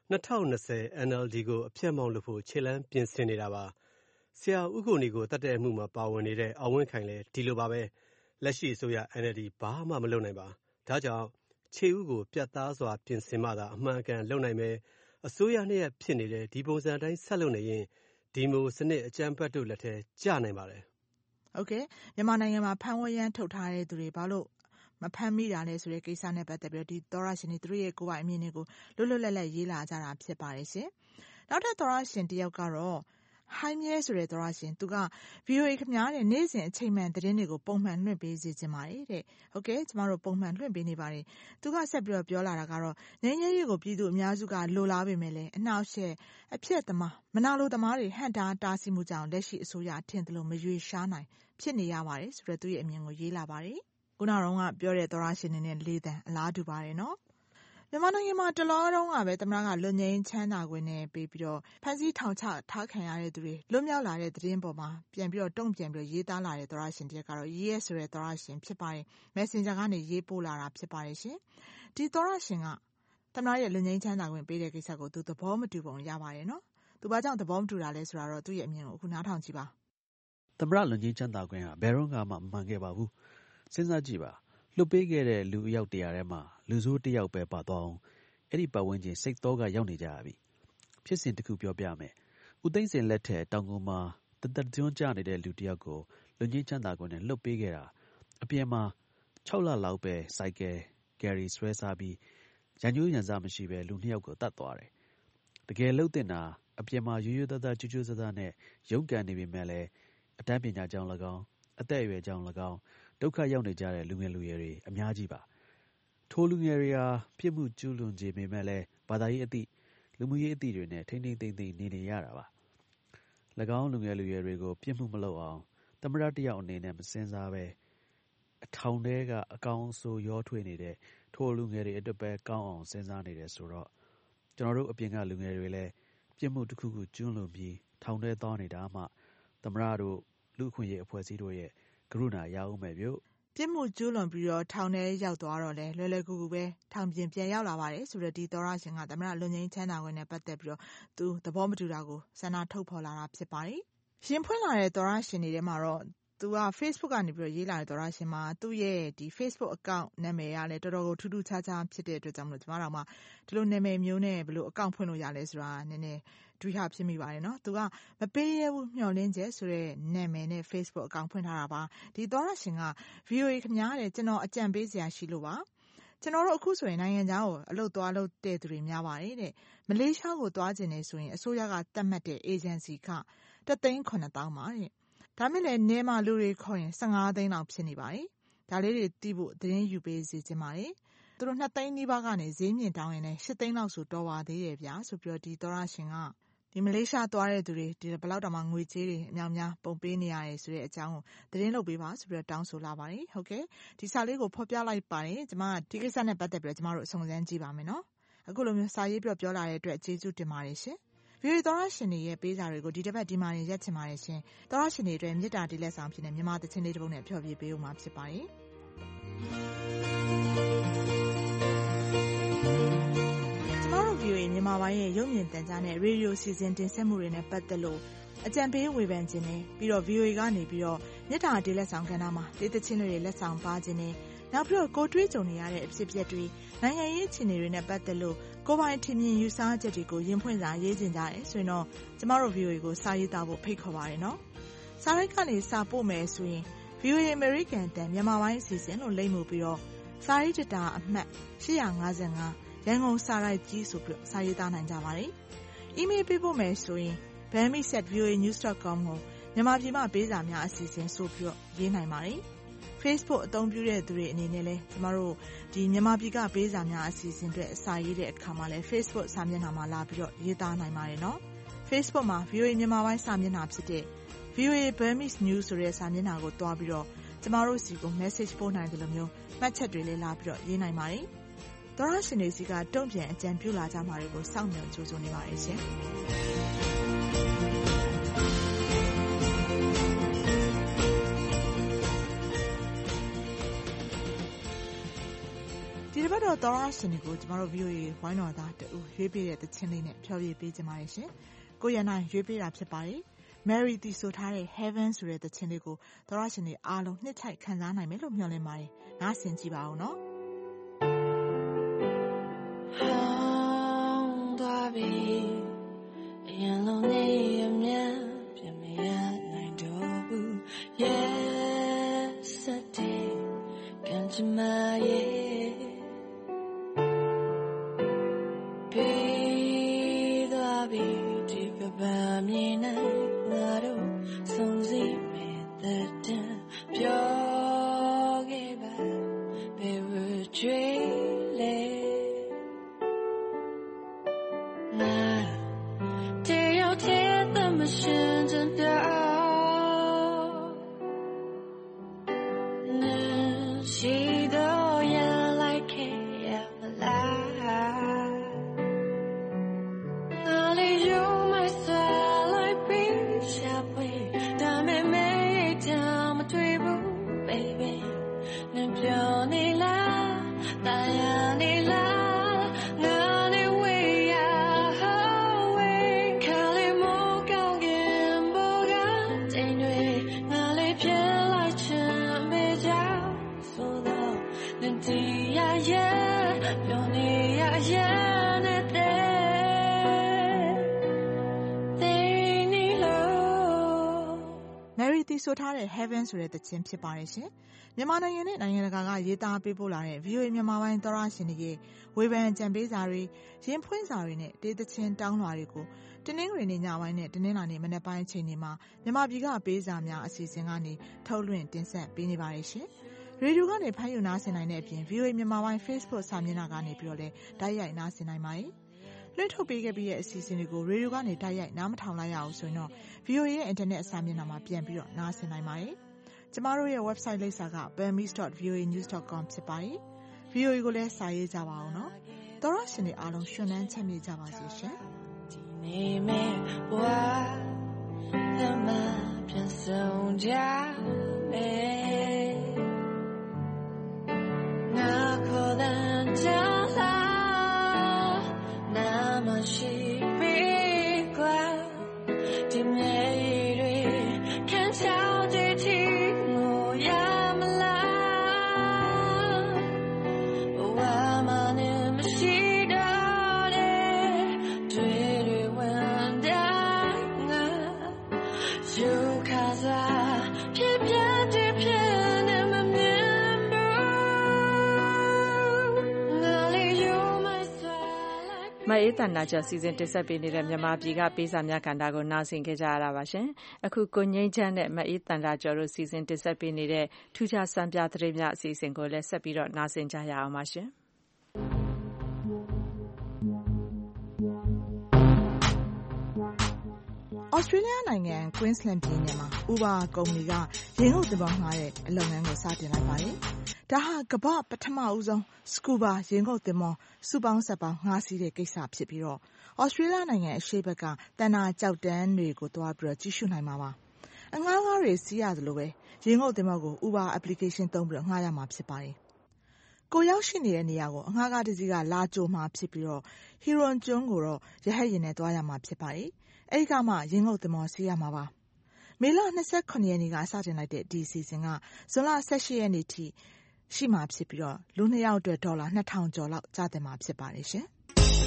2020 NLD ကိုအပြတ်မောက်လို့ဖို့ခြေလှမ်းပြင်ဆင်နေတာပါဆရာဦးကိုနီကိုတတ်တဲ့အမှုမှာပါဝင်နေတဲ့အောင်ဝင်းခိုင်လည်းဒီလိုပါပဲလက်ရှိအစိုးရ NLD ဘာမှမလုပ်နိုင်ပါဒါကြောင့်ခြေဦးကိုပြတ်သားစွာပြင်ဆင်မှသာအမှန်အကန်လုပ်နိုင်မယ်အစိုးရနှစ်ရပ်ဖြစ်နေတဲ့ဒီပုံစံတိုင်းဆက်လုပ်နေရင်ဒီမိုစနစ်အကြမ်းဖက်တို့လက်ထဲကျနိုင်ပါတယ်
ဟုတ်ကဲ့မြန်မာနိုင်ငံမှာဖမ်းဝရမ်းထုတ်ထားတဲ့သူတွေဘာလို့မဖမ်းမိတာလဲဆိုတဲ့ကိစ္စနဲ့ပတ်သက်ပြီးဒီသောရရှင်တွေသူတို့ရဲ့ကိုယ်ပိုင်အမြင်တွေကိုလွတ်လွတ်လပ်လပ်ရေးလာကြတာဖြစ်ပါတယ်ရှင်နောက်ထပ်သောရရှင်တယောက်ကတော့ဟိုင်းမြဲဆိုတဲ့သောရရှင်သူက VOA ခင်ဗျားတဲ့နေ့စဉ်အချိန်မှန်သတင်းတွေကိုပုံမှန်လွှင့်ပေးစေချင်ပါတယ်တဲ့ဟုတ်ကဲ့ကျမတို့ပုံမှန်လွှင့်ပေးနေပါတယ်သူကဆက်ပြီးတော့ပြောလာတာကတော့ငြိမ်းချမ်းရေးကိုပြည်သူအများစုကလိုလားပေမဲ့လည်းအနှောက်အယှက်အပြစ်သမားမနာလိုသမားတွေဟန့်တားတားဆီးမှုကြောင့်လက်ရှိအစိုးရထင်သလိုမရွေရှားနိုင်ဖြစ်နေရပါတယ်ဆိုတော့သူရဲ့အမြင်ကိုရေးလာပါတယ်ခုနကတော့ပြောတဲ့သောရရှင်တွေနဲ့လေးတန်အလားတူပါတယ်နော်မြန်မာနိုင်ငံမှာတလောတုန်းကပဲသမ္မတကလွတ်ငြိမ်းချမ်းသာခွင့်နဲ့ပေးပြီးတော့ဖမ်းဆီးထောင်ချထားခံရတဲ့သူတွေလွတ်မြောက်လာတဲ့သတင်းပေါ်မှာပြန်ပြီးတော့တုံ့ပြန်ပြီးရေးသားလာတဲ့သောရရှင်တယောက်ကတော့ရေးရဲဆိုတဲ့သောရရှင်ဖြစ်ပါတယ် Messenger ကနေရေးပို့လာတာဖြစ်ပါတယ်ရှင်ဒီသောရရှင်ကသမ္မတရဲ့လွတ်ငြိမ်းချမ်းသာခွင့်ပေးတဲ့ကိစ္စကိုသူသဘောမတူပုံရပါတယ်နော်သူဘာကြောင့်သဘောမတူတာလဲဆိုတာတော့သူ့ရဲ့အမြင်ကိုအခုနားထောင်ကြည့်ပါ
သမ္မတလွတ်ငြိမ်းချမ်းသာခွင့်ဟာဘယ်တော့မှမမှန်ခဲ့ပါဘူးစဉ်းစားကြည့်ပါလွတ်ပေးခဲ့တဲ့လူအယောက်100ထဲမှာလူဆိုး1ယောက်ပဲပါသွားအောင်အဲ့ဒီပတ်ဝန်းကျင်စိတ်သောကရောက်နေကြရပြီဖြစ်စဉ်တစ်ခုပြောပြမယ်ဦးသိန်းစိန်လက်ထက်တောင်ကုန်မှာတသက်ကျွန်းကျနေတဲ့လူတစ်ယောက်ကိုလွတ်ငြိမ်းချမ်းသာခွင့်နဲ့လွတ်ပေးခဲ့တာအပြင်မှာ6လလောက်ပဲစိုက်ကယ်ကယ်ရီဆွဲစားပြီးရန်ကျိုးရန်စားမရှိပဲလူ2ယောက်ကိုတတ်သွားတယ်တကယ်လှုပ်တင်တာအပြင်မှာရိုးရိုးသားသားကျူးကျူးဆဆနဲ့ရုန်းကန်နေပေမဲ့လည်းအတန်းပညာကြောင့်၎င်းအသက်အရွယ်ကြောင့်၎င်းဒုက္ခရောက်နေကြတဲ့လူငယ်လူရွယ်တွေအများကြီးပါထိုလူငယ်တွေဟာပြစ်မှုကျူးလွန်ခြင်းပေမဲ့လည်းဘာသာရေးအသည့်လူမှုရေးအသည့်တွေနဲ့ထိမ့်ထိမ့်သိမ့်သိမ့်နေရတာပါ၎င်းလူငယ်လူရွယ်တွေကိုပြစ်မှုမလုပ်အောင်သမ္မတတယောက်အနေနဲ့မစင်စားပဲအထောင်ထဲကအကောင်အဆိုးရောထွေးနေတဲ့ထိုလူငယ်တွေအတွက်ပဲကောင်းအောင်စဉ်းစားနေတယ်ဆိုတော့ကျွန်တော်တို့အပြင်ကလူငယ်တွေလည်းပြစ်မှုတစ်ခုခုကျူးလွန်ပြီးထောင်ထဲသွားနေတာမှသမ္မတတို့လူအခွင့်အရေးအဖွဲ့အစည်းတို့ရဲ့ကရုဏာရအောင်မယ်ဗျ
ပြစ်မှုကျူးလွန်ပြီးတော့ထောင်ထဲရောက်သွားတော့လဲလွယ်လွယ်ကူကူပဲထောင်ပြင်ပြန်ရောက်လာပါတယ်ဆိုတော့ဒီသောရရှင်ကသမ္မတလွတ်ငြိမ်းချမ်းသာခွင့်နဲ့ပတ်သက်ပြီးတော့သူသဘောမတူတာကိုဆန္ဒထုတ်ဖော်လာတာဖြစ်ပါတယ်ရင်ဖွင့်လာတဲ့သောရရှင်တွေထဲမှာတော့သူက Facebook ကနေပြီးတော့ရေးလာတဲ့သောရရှင်မှာသူ့ရဲ့ဒီ Facebook account နာမည်ကလည်းတော်တော်ကိုထူးထူးခြားခြားဖြစ်တဲ့အတွက်ကြောင့်မလို့ကျွန်မတို့မှဒီလိုနာမည်မျိုးနဲ့ဘယ်လို account ဖွင့်လို့ရလဲဆိုတာနည်းနည်းတွေးရဖြစ်မိပါတယ်နော်သူကမပေးရဘူးမျှော်လင့်ချက်ဆိုတဲ့နာမည်နဲ့ Facebook account ဖွင့်ထားတာပါဒီသောရရှင်က VOA ခင်ဗျားတဲ့ကျွန်တော်အကြံပေးစရာရှိလို့ပါကျွန်တော်တို့အခုဆိုရင်နိုင်ငံခြားကိုအလုပ်သွားလုပ်တဲ့သူတွေများပါတယ်တဲ့မလေးရှားကိုသွားကျင်နေဆိုရင်အစိုးရကသတ်မှတ်တဲ့ agency က1,900,000ပါတဲ့ဒါမဲ့လည်းနေမှာလူတွေခေါ်ရင်15သိန်းလောက်ဖြစ်နေပါတယ်ဒါလေးတွေသိဖို့သတင်းယူပေးစီခြင်းပါတယ်သူတို့2သိန်းနီးပါးကနေဈေးမြင့်တောင်းရင်လည်း8သိန်းလောက်ဆိုတော်ပါသေးတယ်ဗျာဆိုပြီးတော့ဒီသောရရှင်ကဒီမလေးရှားသွားတဲ့သူတွေဒီဘယ်လောက်တောင်မှငွေကြေးတွေအများများပုံပေးနေရတယ်ဆိုတဲ့အကြောင်းကိုသတင်းလုပ်ပေးပါဆိုပြီးတော့တောင်းဆိုလာပါတယ်ဟုတ်ကဲ့ဒီစာလေးကိုဖော်ပြလိုက်ပါတယ်ကျွန်မဒီကိစ္စနဲ့ပတ်သက်ပြီးတော့ကျွန်မတို့အဆုံးစမ်းကြည့်ပါမယ်နော်အခုလိုမျိုးစာရေးပြပြောလာတဲ့အတွက်ကျေးဇူးတင်ပါတယ်ရှင်VOA သောရရှင်တွေရဲ့ပေးစာတွေကိုဒီတစ်ပတ်ဒီမှာနေရက်ချင်ပါတယ်ရှင်သောရရှင်တွေအတွက်မေတ္တာတည်လက်ဆောင်ဖြစ်နေမြန်မာသချင်းလေးတစ်ပုဒ်နဲ့ဖျော်ဖြေပေးဦးမှာဖြစ်ပါတယ်ကျွန်တော်တို့ VOA မြန်မာပိုင်းရဲ့ရုပ်မြင်သံကြားနဲ့ရေဒီယိုစီစဉ်တင်ဆက်မှုတွေနဲ့ပတ်သက်လို့အကြံပေးဝေဖန်ခြင်းနဲ့ပြီးတော့ VOA ကနေပြီးတော့မေတ္တာတည်လက်ဆောင်ကဏ္ဍမှာဒေသချင်းတွေလက်ဆောင်ပါခြင်းနဲ့နောက်ပြီးတော့ကိုတွေးကြုံနေရတဲ့အဖြစ်အပျက်တွေနိုင်ငံရေးအခြေအနေတွေနဲ့ပတ်သက်လို့ကိုယ်ပိုင်ထင်မြင်ယူဆချက်တွေကိုရင်းဖွင့်စာရေးတင်ကြတယ်ဆိုရင်တော့ကျမတို့ VOA ကိုစာရေးသားဖို့ဖိတ်ခေါ်ပါရနော်။စာရိုက်ကနေစာပို့မယ်ဆိုရင် VOA American တန်မြန်မာပိုင်းအစီအစဉ်လို့လိမ့်မှုပြီးတော့စာရေးတတာအမှတ်855ရန်ကုန်စာရိုက်ကြီးဆိုပြီးစာရေးသားနိုင်ကြပါတယ်။ email ပေးဖို့မယ်ဆိုရင် bami@voanews.com ကိုမြန်မာပြည်မှပေးစာများအစီအစဉ်ဆိုပြီးတော့ရေးနိုင်ပါတယ်။ Facebook အသုံးပြုတဲ့သူတွေအနေနဲ့လည်းကျမတို့ဒီမြန်မာပြည်ကပေးစာများအစီအစဉ်တွေစာရေးတဲ့အခါမှာလည်း Facebook စာမျက်နှာမှာလာပြီးတော့ရေးသားနိုင်ပါတယ်နော်။ Facebook မှာ VOA မြန်မာပိုင်းစာမျက်နှာဖြစ်တဲ့ VOA Burmese News ဆိုတဲ့စာမျက်နှာကိုတွားပြီးတော့ကျမတို့စီကို message ပို့နိုင်တယ်လို့မျိုးမှတ်ချက်တွေလည်းလာပြီးတော့ရေးနိုင်ပါတယ်။သောရရှင်တွေစီကတုံ့ပြန်အကြံပြုလာကြမှာတွေကိုစောင့်မျှော်ကြိုးစားနေပါတယ်ရှင်။ဒီတစ်ပတ်တော့သောရရှင်တွေကိုကျမတို့ VOA ဝိုင်းတော်သားတူရွေးပေးတဲ့သချင်းလေးနဲ့ဖျော်ဖြေပေးကြပါရရှင်။ကိုရနိုင်ရွေးပေးတာဖြစ်ပါတယ်။ Mary တီဆိုထားတဲ့ Heaven ဆိုတဲ့သချင်းလေးကိုသောရရှင်တွေအားလုံးနှစ်ထိုက်ခံစားနိုင်မယ်လို့မျှော်လင့်ပါတယ်။နားဆင်ကြည့်ပါဦးနော်။ဟောင်းသွားပြီအရင်လုံးနေရမြတ်ပြင်မရနိုင်တော့ဘူး Yesterday ကန်ချမရဲ့ပေးသွားပြီဒီကဘာမြင်နိုင်ငါတို့ဆုံးစီမဲ့တဲ့ပြောခဲ့ပါဘယ်ဝကြွေးလဲငါတယောက်တည်းသမရှင်ကြတော့ရှိတော့ရလိုက်ခဲ့ရမလားဆိုထားတဲ့ Heaven ဆိုတဲ့သချင်းဖြစ်ပါတယ်ရှင်။မြန်မာနိုင်ငံနဲ့နိုင်ငံတကာကရေးသားပေးပို့လာတဲ့ VOA မြန်မာပိုင်းသောရရှင်တွေရဲ့ဝေဖန်ကြံပေးစာတွေရင်ဖွင့်စာတွေနဲ့တေးသချင်းတောင်းလွှာတွေကိုတင်းနှင်းတွေနဲ့ညပိုင်းနဲ့တင်းနှင်းလာနေမနေ့ပိုင်းအချိန်တွေမှာမြန်မာပြည်ကပေးစာများအစီအစဉ်ကနေထုတ်လွှင့်တင်ဆက်ပေးနေပါတယ်ရှင်။ရေဒီယိုကနေဖမ်းယူနားဆင်နိုင်တဲ့အပြင် VOA မြန်မာပိုင်း Facebook စာမျက်နှာကနေပြီးတော့လည်းတိုက်ရိုက်နားဆင်နိုင်ပါတယ်။လွှင့်ထုတ်ပေးခဲ့ပြီးတဲ့အစီအစဉ်တွေကိုရေဒီယိုကနေတိုက်ရိုက်နားမထောင်လိုက်ရအောင်ဆိုရင်တော့ VOA ရဲ့ internet စာမျက်နှာမှာပြန်ပြီးတော့နားဆင်နိုင်ပါတယ်။ကျမတို့ရဲ့ website လိပ်စာက burmese.voanews.com ဖြစ်ပါတယ်။ VOA ကိုလည်းစာရေးကြပါအောင်နော်။သောရရှင်တွေအားလုံးရှင်လန်းချမ်းမြေ့ကြပါစေရှင်။ဒီနေ့မဲ့ဘဝသမပြန်ဆုံးကြမယ်ငါခေါ်တဲ့ကြားရှိပြီကွာဒီမြေတွေခံချောင်းတည်တီငိုရမလားဘဝမှာနေမရှိတော့တဲ့တွေ့တွေဝန်တိုင်းငါယူခါစားဖြစ်ပြတဲ့ဖြစ်နေမမြင်ဘူးငါလေးယူမအေးတန်နာကျော်စီစဉ်တင်ဆက်ပေးနေတဲ့မြန်မာပြည်ကပေးစာများကဏ္ဍကိုနားဆင်ခဲ့ကြရတာပါရှင်။အခုကိုငိမ့်ချမ်းနဲ့မအေးတန်နာကျော်တို့စီစဉ်တင်ဆက်ပေးနေတဲ့ထူးခြားစံပြသတင်းများအစီအစဉ်ကိုလည်းဆက်ပြီးတော့နားဆင်ကြရအောင်ပါရှင်။ဩစတြေးလျနိုင်ငံ Queensland ပြည်နယ်မှာ Uber ကုမ္ပဏီကရေငုပ်သင်္ဘောငှားတဲ့အလုပ်ငန်းကိုစတင်လိုက်ပါတယ်။ဒါဟာကမ္ဘာပထမဦးဆုံး Scuba ရေငုပ်သင်္ဘောစုပေါင်းဆက်ပေါင်းငှားစီးတဲ့ကိစ္စဖြစ်ပြီးတော့ဩစတြေးလျနိုင်ငံအရှေ့ဘက်ကသန္တာကျောက်တန်းတွေကိုသွားပြီးတော့ကြည့်ရှုနိုင်မှာပါ။အငှားကားတွေစီးရသလိုပဲရေငုပ်သင်္ဘောကို Uber application သုံးပြီးတော့ငှားရမှာဖြစ်ပါတယ်။ကိုရောက်ရှိနေတဲ့နေရာကိုအငှားကားတစ်စီးကလာကြိုမှာဖြစ်ပြီးတော့ Huron ကျွန်းကိုတော့ရဟတ်ယာဉ်နဲ့သွားရမှာဖြစ်ပါတယ်။အဲဒီကမှရေငုပ်သင်္ဘောစီးရမှာပါ။မေလ29ရက်နေ့ကစတင်လိုက်တဲ့ဒီအစီအစဉ်ကဇွန်လ18ရက်နေ့ထိရှိမှာဖြစ်ပြီးတော့လူ2ယောက်အတွက်ဒေါ်လာ2000ကျော်လောက်ကျသင့်မှာဖြစ်ပါတယ်ရှင်။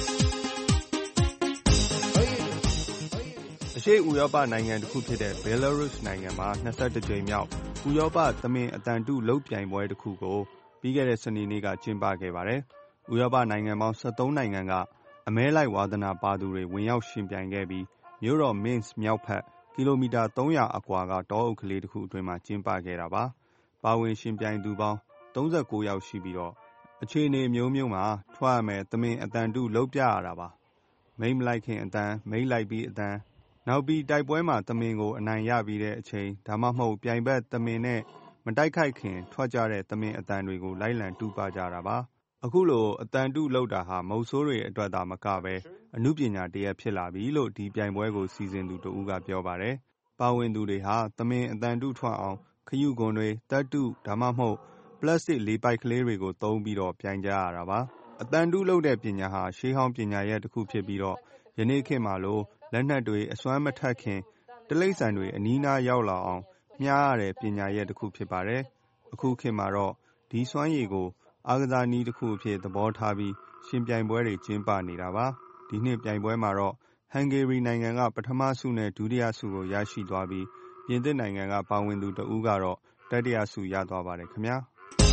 အရှေ့ဥရောပနိုင်ငံတစ်ခုဖြစ်တဲ့ Belarus နိုင်ငံမှာ21ကြိမ်မြောက်ဥရောပသမင်အတန်တုလုတ်ပြိုင်ပွဲတစ်ခုကိုပြီးခဲ့တဲ့စနေနေ့ကကျင်းပခဲ့ပါတယ်။ဥရောပနိုင်ငံပေါင်း73နိုင်ငံကအမဲလိုက်ဝါသနာပါသူတွေဝင်ရောက်ရှင်ပြိုင်ခဲ့ပြီးမြို့တော် Minsk မြောက်ဖက်ကီလိုမီတာ300အကွာကတောအုပ်ကလေးတစ်ခုအတွင်းမှာကျင်းပခဲ့တာပါ။ပါဝင်ရှင်ပြိုင်သူပေါင်း39ယောက်ရှိပြီးတော့အခြေအနေမျိုးမျိုးမှာထွက်ရမယ်သမင်အတန်တုလုပ်ပြရတာပါ။မိမ့်မလိုက်ခင်အတန်မိမ့်လိုက်ပြီးအတန်နောက်ပြီးတိုက်ပွဲမှာသမင်ကိုအနိုင်ရပြီးတဲ့အချိန်ဒါမှမဟုတ်ပြိုင်ဘက်သမင်နဲ့မတိုက်ခိုက်ခင်ထွက်ကြတဲ့သမင်အတန်တွေကိုလိုက်လံတူပါကြတာပါ။အခုလိုအတန်တုလုပ်တာဟာမုတ်ဆိုးတွေအတွက်သာမကပဲအမှုပညာတရက်ဖြစ်လာပြီလို့ဒီပြိုင်ပွဲကိုစီစဉ်သူတို့ကပြောပါတယ်။ပါဝင်သူတွေဟာသမင်အတန်တုထွက်အောင်ခရုကွန်တွေတက်တုဒါမှမဟုတ်ပလတ်စတစ်လေးပိုက်ကလေးတွေကိုသုံးပြီးတော့ပြိုင်ကြရတာပါ။အတန်တုလုပ်တဲ့ပညာဟာရှေးဟောင်းပညာရဲ့တစ်ခုဖြစ်ပြီးတော့ယနေ့ခေတ်မှာလိုလက်နက်တွေအစွမ်းမထက်ခင်တိရစ္ဆာန်တွေအနီးနားရောက်လာအောင်မျှရတဲ့ပညာရဲ့တစ်ခုဖြစ်ပါတယ်။အခုခေတ်မှာတော့ဒီစွမ်းရည်ကိုအားကစားနည်းတစ်ခုအဖြစ်သဘောထားပြီးရှင်ပြိုင်ပွဲတွေကျင်းပနေတာပါ။ဒီနှစ်ပြိုင်ပွဲမှာတော့ဟန်ဂေရီနိုင်ငံကပထမဆုနဲ့ဒုတိယဆုကိုရရှိသွားပြီးပြင်သစ်နိုင်ငံကပါဝင်သူတဦးကတော့တတိယဆုရသွားပါတယ်ခင်ဗျာ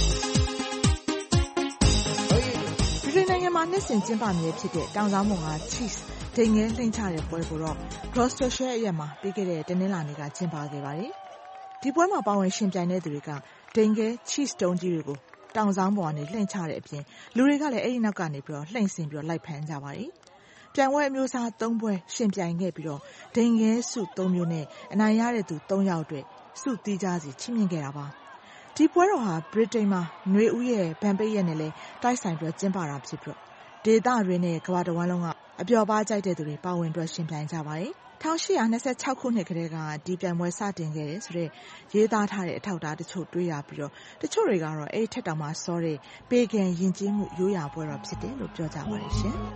ဗြိတိန်နိုင်ငံမှာနှစ်စဉ်ကျင်းပမြဲဖြစ်တဲ့တောင်ဆောင်မုံက cheese ဒိန်ငယ်လှိမ့်ချတဲ့ပွဲကိုတော့ Gloucestershire အရပ်မှာပြီးခဲ့တဲ့တနင်္လာနေ့ကကျင်းပခဲ့ပါတယ်။ဒီပွဲမှာပါဝင်ရှင်ပြိုင်တဲ့သူတွေကဒိန်ငယ် cheese တုံးကြီးတွေကိုတောင်ဆောင်ပေါ်ကနေလှိမ့်ချတဲ့အပြင်လူတွေကလည်းအဲ့ဒီနောက်ကနေပြီးတော့လှိမ့်ဆင်ပြီးတော့လိုက်ဖမ်းကြပါတယ်။ပြိုင်ပွဲအမျိုးအစား3ပွဲရှင်ပြိုင်ခဲ့ပြီးတော့ဒိန်ငယ်စု3မျိုးနဲ့အနိုင်ရတဲ့သူ3ယောက်အတွက်စုတီးကြစီချီးမြှင့်ခဲ့တာပါ။ဒီပွဲတော်ဟာဗြိတိန်မှာຫນွေဦးရဲ့ဗန်ပိတ်ရက်နဲ့လည်းတိုက်ဆိုင်ပြီးကျင်းပတာဖြစ်ပြီးဒေသတွင်းနဲ့ကမ္ဘာတစ်ဝန်းလုံးကအပျော်ပါးကြိုက်တဲ့သူတွေပါဝင်ပြီးရှင်ပြိုင်ကြပါတယ်။1826ခုနှစ်ကတည်းကဒီပြိုင်ပွဲစတင်ခဲ့တယ်ဆိုတဲ့ရေးသားထားတဲ့အထောက်အထားတချို့တွေ့ရပြီးတော့တချို့တွေကတော့အဲ့ထက်တောင်မှစောတဲ့ပေဂန်ယဉ်ကျေးမှုရိုးရာပွဲတော်ဖြစ်တယ်လို့ပြောကြပါတယ်ရှင်။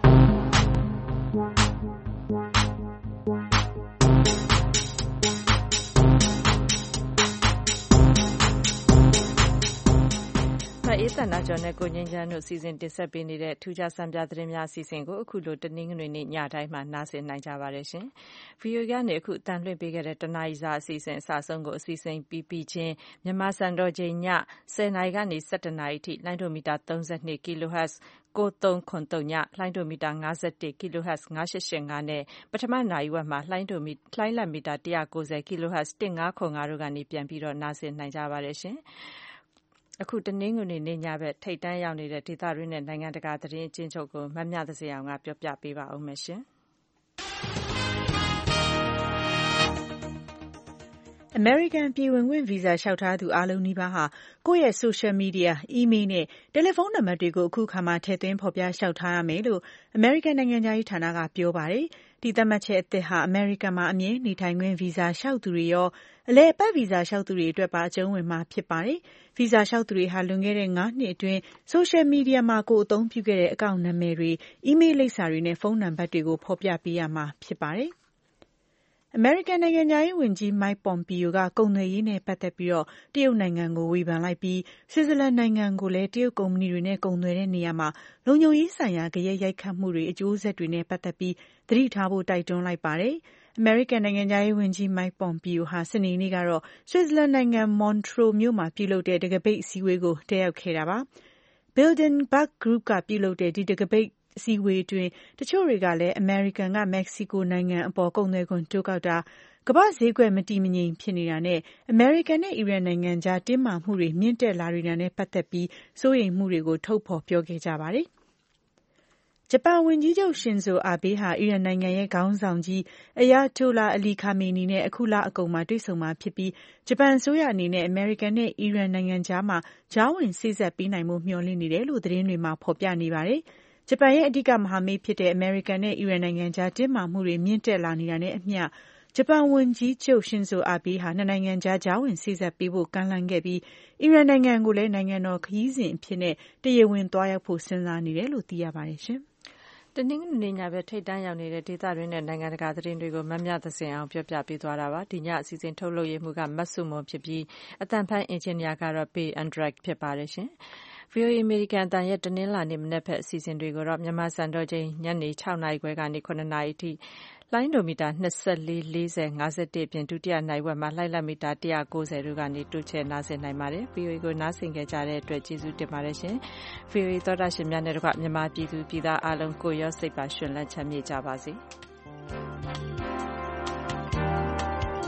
အေးသန္တာကျော်နဲ့ကိုငြိမ်းချမ်းတို့စီစဉ်တင်ဆက်ပေးနေတဲ့ထူးခြားစံပြသတင်းများအစီအစဉ်ကိုအခုလိုတနင်္ဂနွေနေ့ညတိုင်းမှာနားဆင်နိုင်ကြပါတယ်ရှင်။ VOA ကနေအခုအတန်လွှင့်ပေးခဲ့တဲ့တနာရီစာအစီအစဉ်အစဆုံးကိုအစီအစဉ်ပြီးချင်းမြန်မာစံတော်ချိန်ည10:00နာရီကနေ17:00နာရီထိလိုင်းဒိုမီတာ32 kHz 9303ညလိုင်းဒိုမီတာ51 kHz 9885နဲ့ပထမနာရီဝက်မှာလိုင်းလတ်မီတာ190 kHz 1505တို့ကနေပြန်ပြီးတော့နားဆင်နိုင်ကြပါတယ်ရှင်။အခုတနင်္ဂနွေနေ့ညဘက်ထိပ်တန်းရောက်နေတဲ့ဒေသတွင်းနဲ့နိုင်ငံတကာသတင်းအကျဉ်းချုပ်ကိုမမြသဇင်အောင်ကပြောပြပေးပါဦးမယ်ရှင်။
American ပြည်ဝင်ခွင့်ဗီဇာလျှောက်ထားသူအားလုံးနီးပါးဟာကိုယ့်ရဲ့ social media, email နဲ့တယ်လီဖုန်းနံပါတ်တွေကိုအခုခါမှာထည့်သွင်းဖော်ပြလျှောက်ထားရမယ်လို့ American နိုင်ငံခြားရေးဌာနကပြောပါတယ်။ဒီသတ်မှတ်ချက်အသစ်ဟာ American မှာအမြဲနေထိုင်ခွင့်ဗီဇာလျှောက်သူတွေရောအလည်အပတ်ဗီဇာလျှောက်သူတွေအတွက်ပါအကျုံးဝင်မှာဖြစ်ပါတယ်။ဗီဇာလျှောက်သူတွေဟာလွန်ခဲ့တဲ့9နှစ်အတွင်း social media မှာကိုယ်အသုံးပြုခဲ့တဲ့အကောင့်နာမည်တွေ email လိပ်စာတွေနဲ့ဖုန်းနံပါတ်တွေကိုဖော်ပြပေးရမှာဖြစ်ပါတယ်။ American နိုင်ငံခြားရေးဝန်ကြီး Mike Pompeo ကကုန်သွယ်ရေးနဲ့ပတ်သက်ပြီးတော့တရုတ်နိုင်ငံကိုဝေဖန်လိုက်ပြီးဆွစ်ဇာလန်နိုင်ငံကိုလည်းတရုတ်ကုမ္ပဏီတွေနဲ့ကုန်သွယ်တဲ့နေရာမှာလုံခြုံရေးဆိုင်ရာဂယက်ရိုက်ခတ်မှုတွေအကျိုးဆက်တွေနဲ့ပတ်သက်ပြီးသတိထားဖို့တိုက်တွန်းလိုက်ပါတယ်။ American နိုင်ငံခြားရေးဝန်ကြီး Mike Pompeo ဟာစနေနေ့ကတော့ဆွစ်ဇာလန်နိုင်ငံ Montreux မြို့မှာပြုလုပ်တဲ့တံခါးပိတ်အစည်းအဝေးကိုတက်ရောက်ခဲ့တာပါ။ Bilderberg Group ကပြုလုပ်တဲ့ဒီတံခါးပိတ်အစည်းအဝေးအတွင်းတချို့တွေကလည်း American က Mexico နိုင်ငံအပေါ်ကုန်သွယ်ခွန်တိုးကောက်တာကမ္ဘာ့ဈေးကွက်မတည်မငြိမ်ဖြစ်နေတာနဲ့ American နဲ့ Iran နိုင်ငံကြားတင်းမာမှုတွေမြင့်တက်လာနေတာနဲ့ပတ်သက်ပြီးစိုးရိမ်မှုတွေကိုထုတ်ဖော်ပြောခဲ့ကြပါတယ်။ဂျပန်ဝန်ကြီးချုပ် Shinzo Abe ဟာအီရန်နိုင်ငံရဲ့ခေါင်းဆောင်ကြီး Ayatollah Ali Khamenei နဲ့အခုလအကုန်မှာတွေ့ဆုံမှာဖြစ်ပြီးဂျပန်အစိုးရအနေနဲ့ American နဲ့ Iran နိုင်ငံကြားမှာကြားဝင်စေ့စပ်ပေးနိုင်မှုမျှော်လင့်နေတယ်လို့သတင်းတွေမှာဖော်ပြနေပါတယ်။ဂျပန်ရဲ့အဓိကမဟာမိတ်ဖြစ်တဲ့ American နဲ့ Iran နိုင်ငံကြားတင်းမာမှုတွေမြင့်တက်လာနေတာနဲ့အမျှဂျပန်ဝန်ကြီးချုပ် Shinzo Abe ဟာနှစ်နိုင်ငံကြားဝင်စေ့စပ်ပေးဖို့ကမ်းလှမ်းခဲ့ပြီးအီရန်နိုင်ငံကိုလည်းနိုင်ငံတော်ခရီးစဉ်အဖြစ်နဲ့တရားဝင်သွားရောက်ဖို့စဉ်းစားနေတယ်လို့သိရပါတယ်ရှင်
။တနင်္ဂနွေနေ့ညဘက်ထိပ်တန်းရောက်နေတဲ့ဒေသတွင်းနဲ့နိုင်ငံတကာသတင်းတွေကိုမမြသဇင်အောင်ပြောပြပေးသွားတာပါ။ဒီညအစီအစဉ်ထုတ်လုပ်ရမှုကမတ်စုမွန်ဖြစ်ပြီးအသံဖန်အင်ဂျင်နီယာကတော့ Pay Android ဖြစ်ပါတယ်ရှင်။ VOA American အတန်ရဲ့တနင်္လာနေ့မနက်ဖက်အစီအစဉ်တွေကိုတော့မြန်မာစံတော်ချိန်ညနေ6နာရီခွဲကနေ9နာရီအထိလိုင်းဒိုမီတာ24 40 51ပြင်ဒုတိယနိုင်ဝက်မှာလိုင်းလတ်မီတာ190တို့ကနေတိုးချဲ့နားဆင်နိုင်ပါတယ်။ VOA ကိုနားဆင်ကြတဲ့အတွက်ကျေးဇူးတင်ပါတယ်ရှင်။ VOA သောတာရှင်များနဲ့တကွမြန်မာပြည်သူပြည်သားအားလုံးကိုရောစိတ်ပါရှင်လန်းချမ်းမြေ့ကြပါစေ။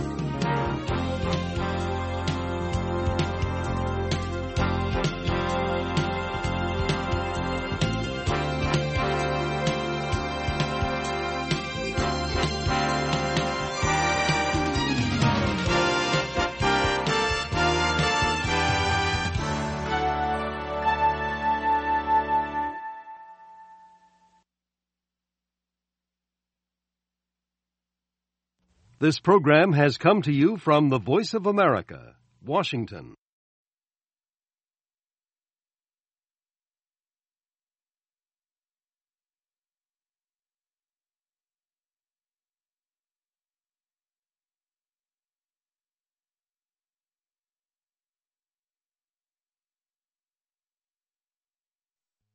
This program has come to you from the Voice of America, Washington.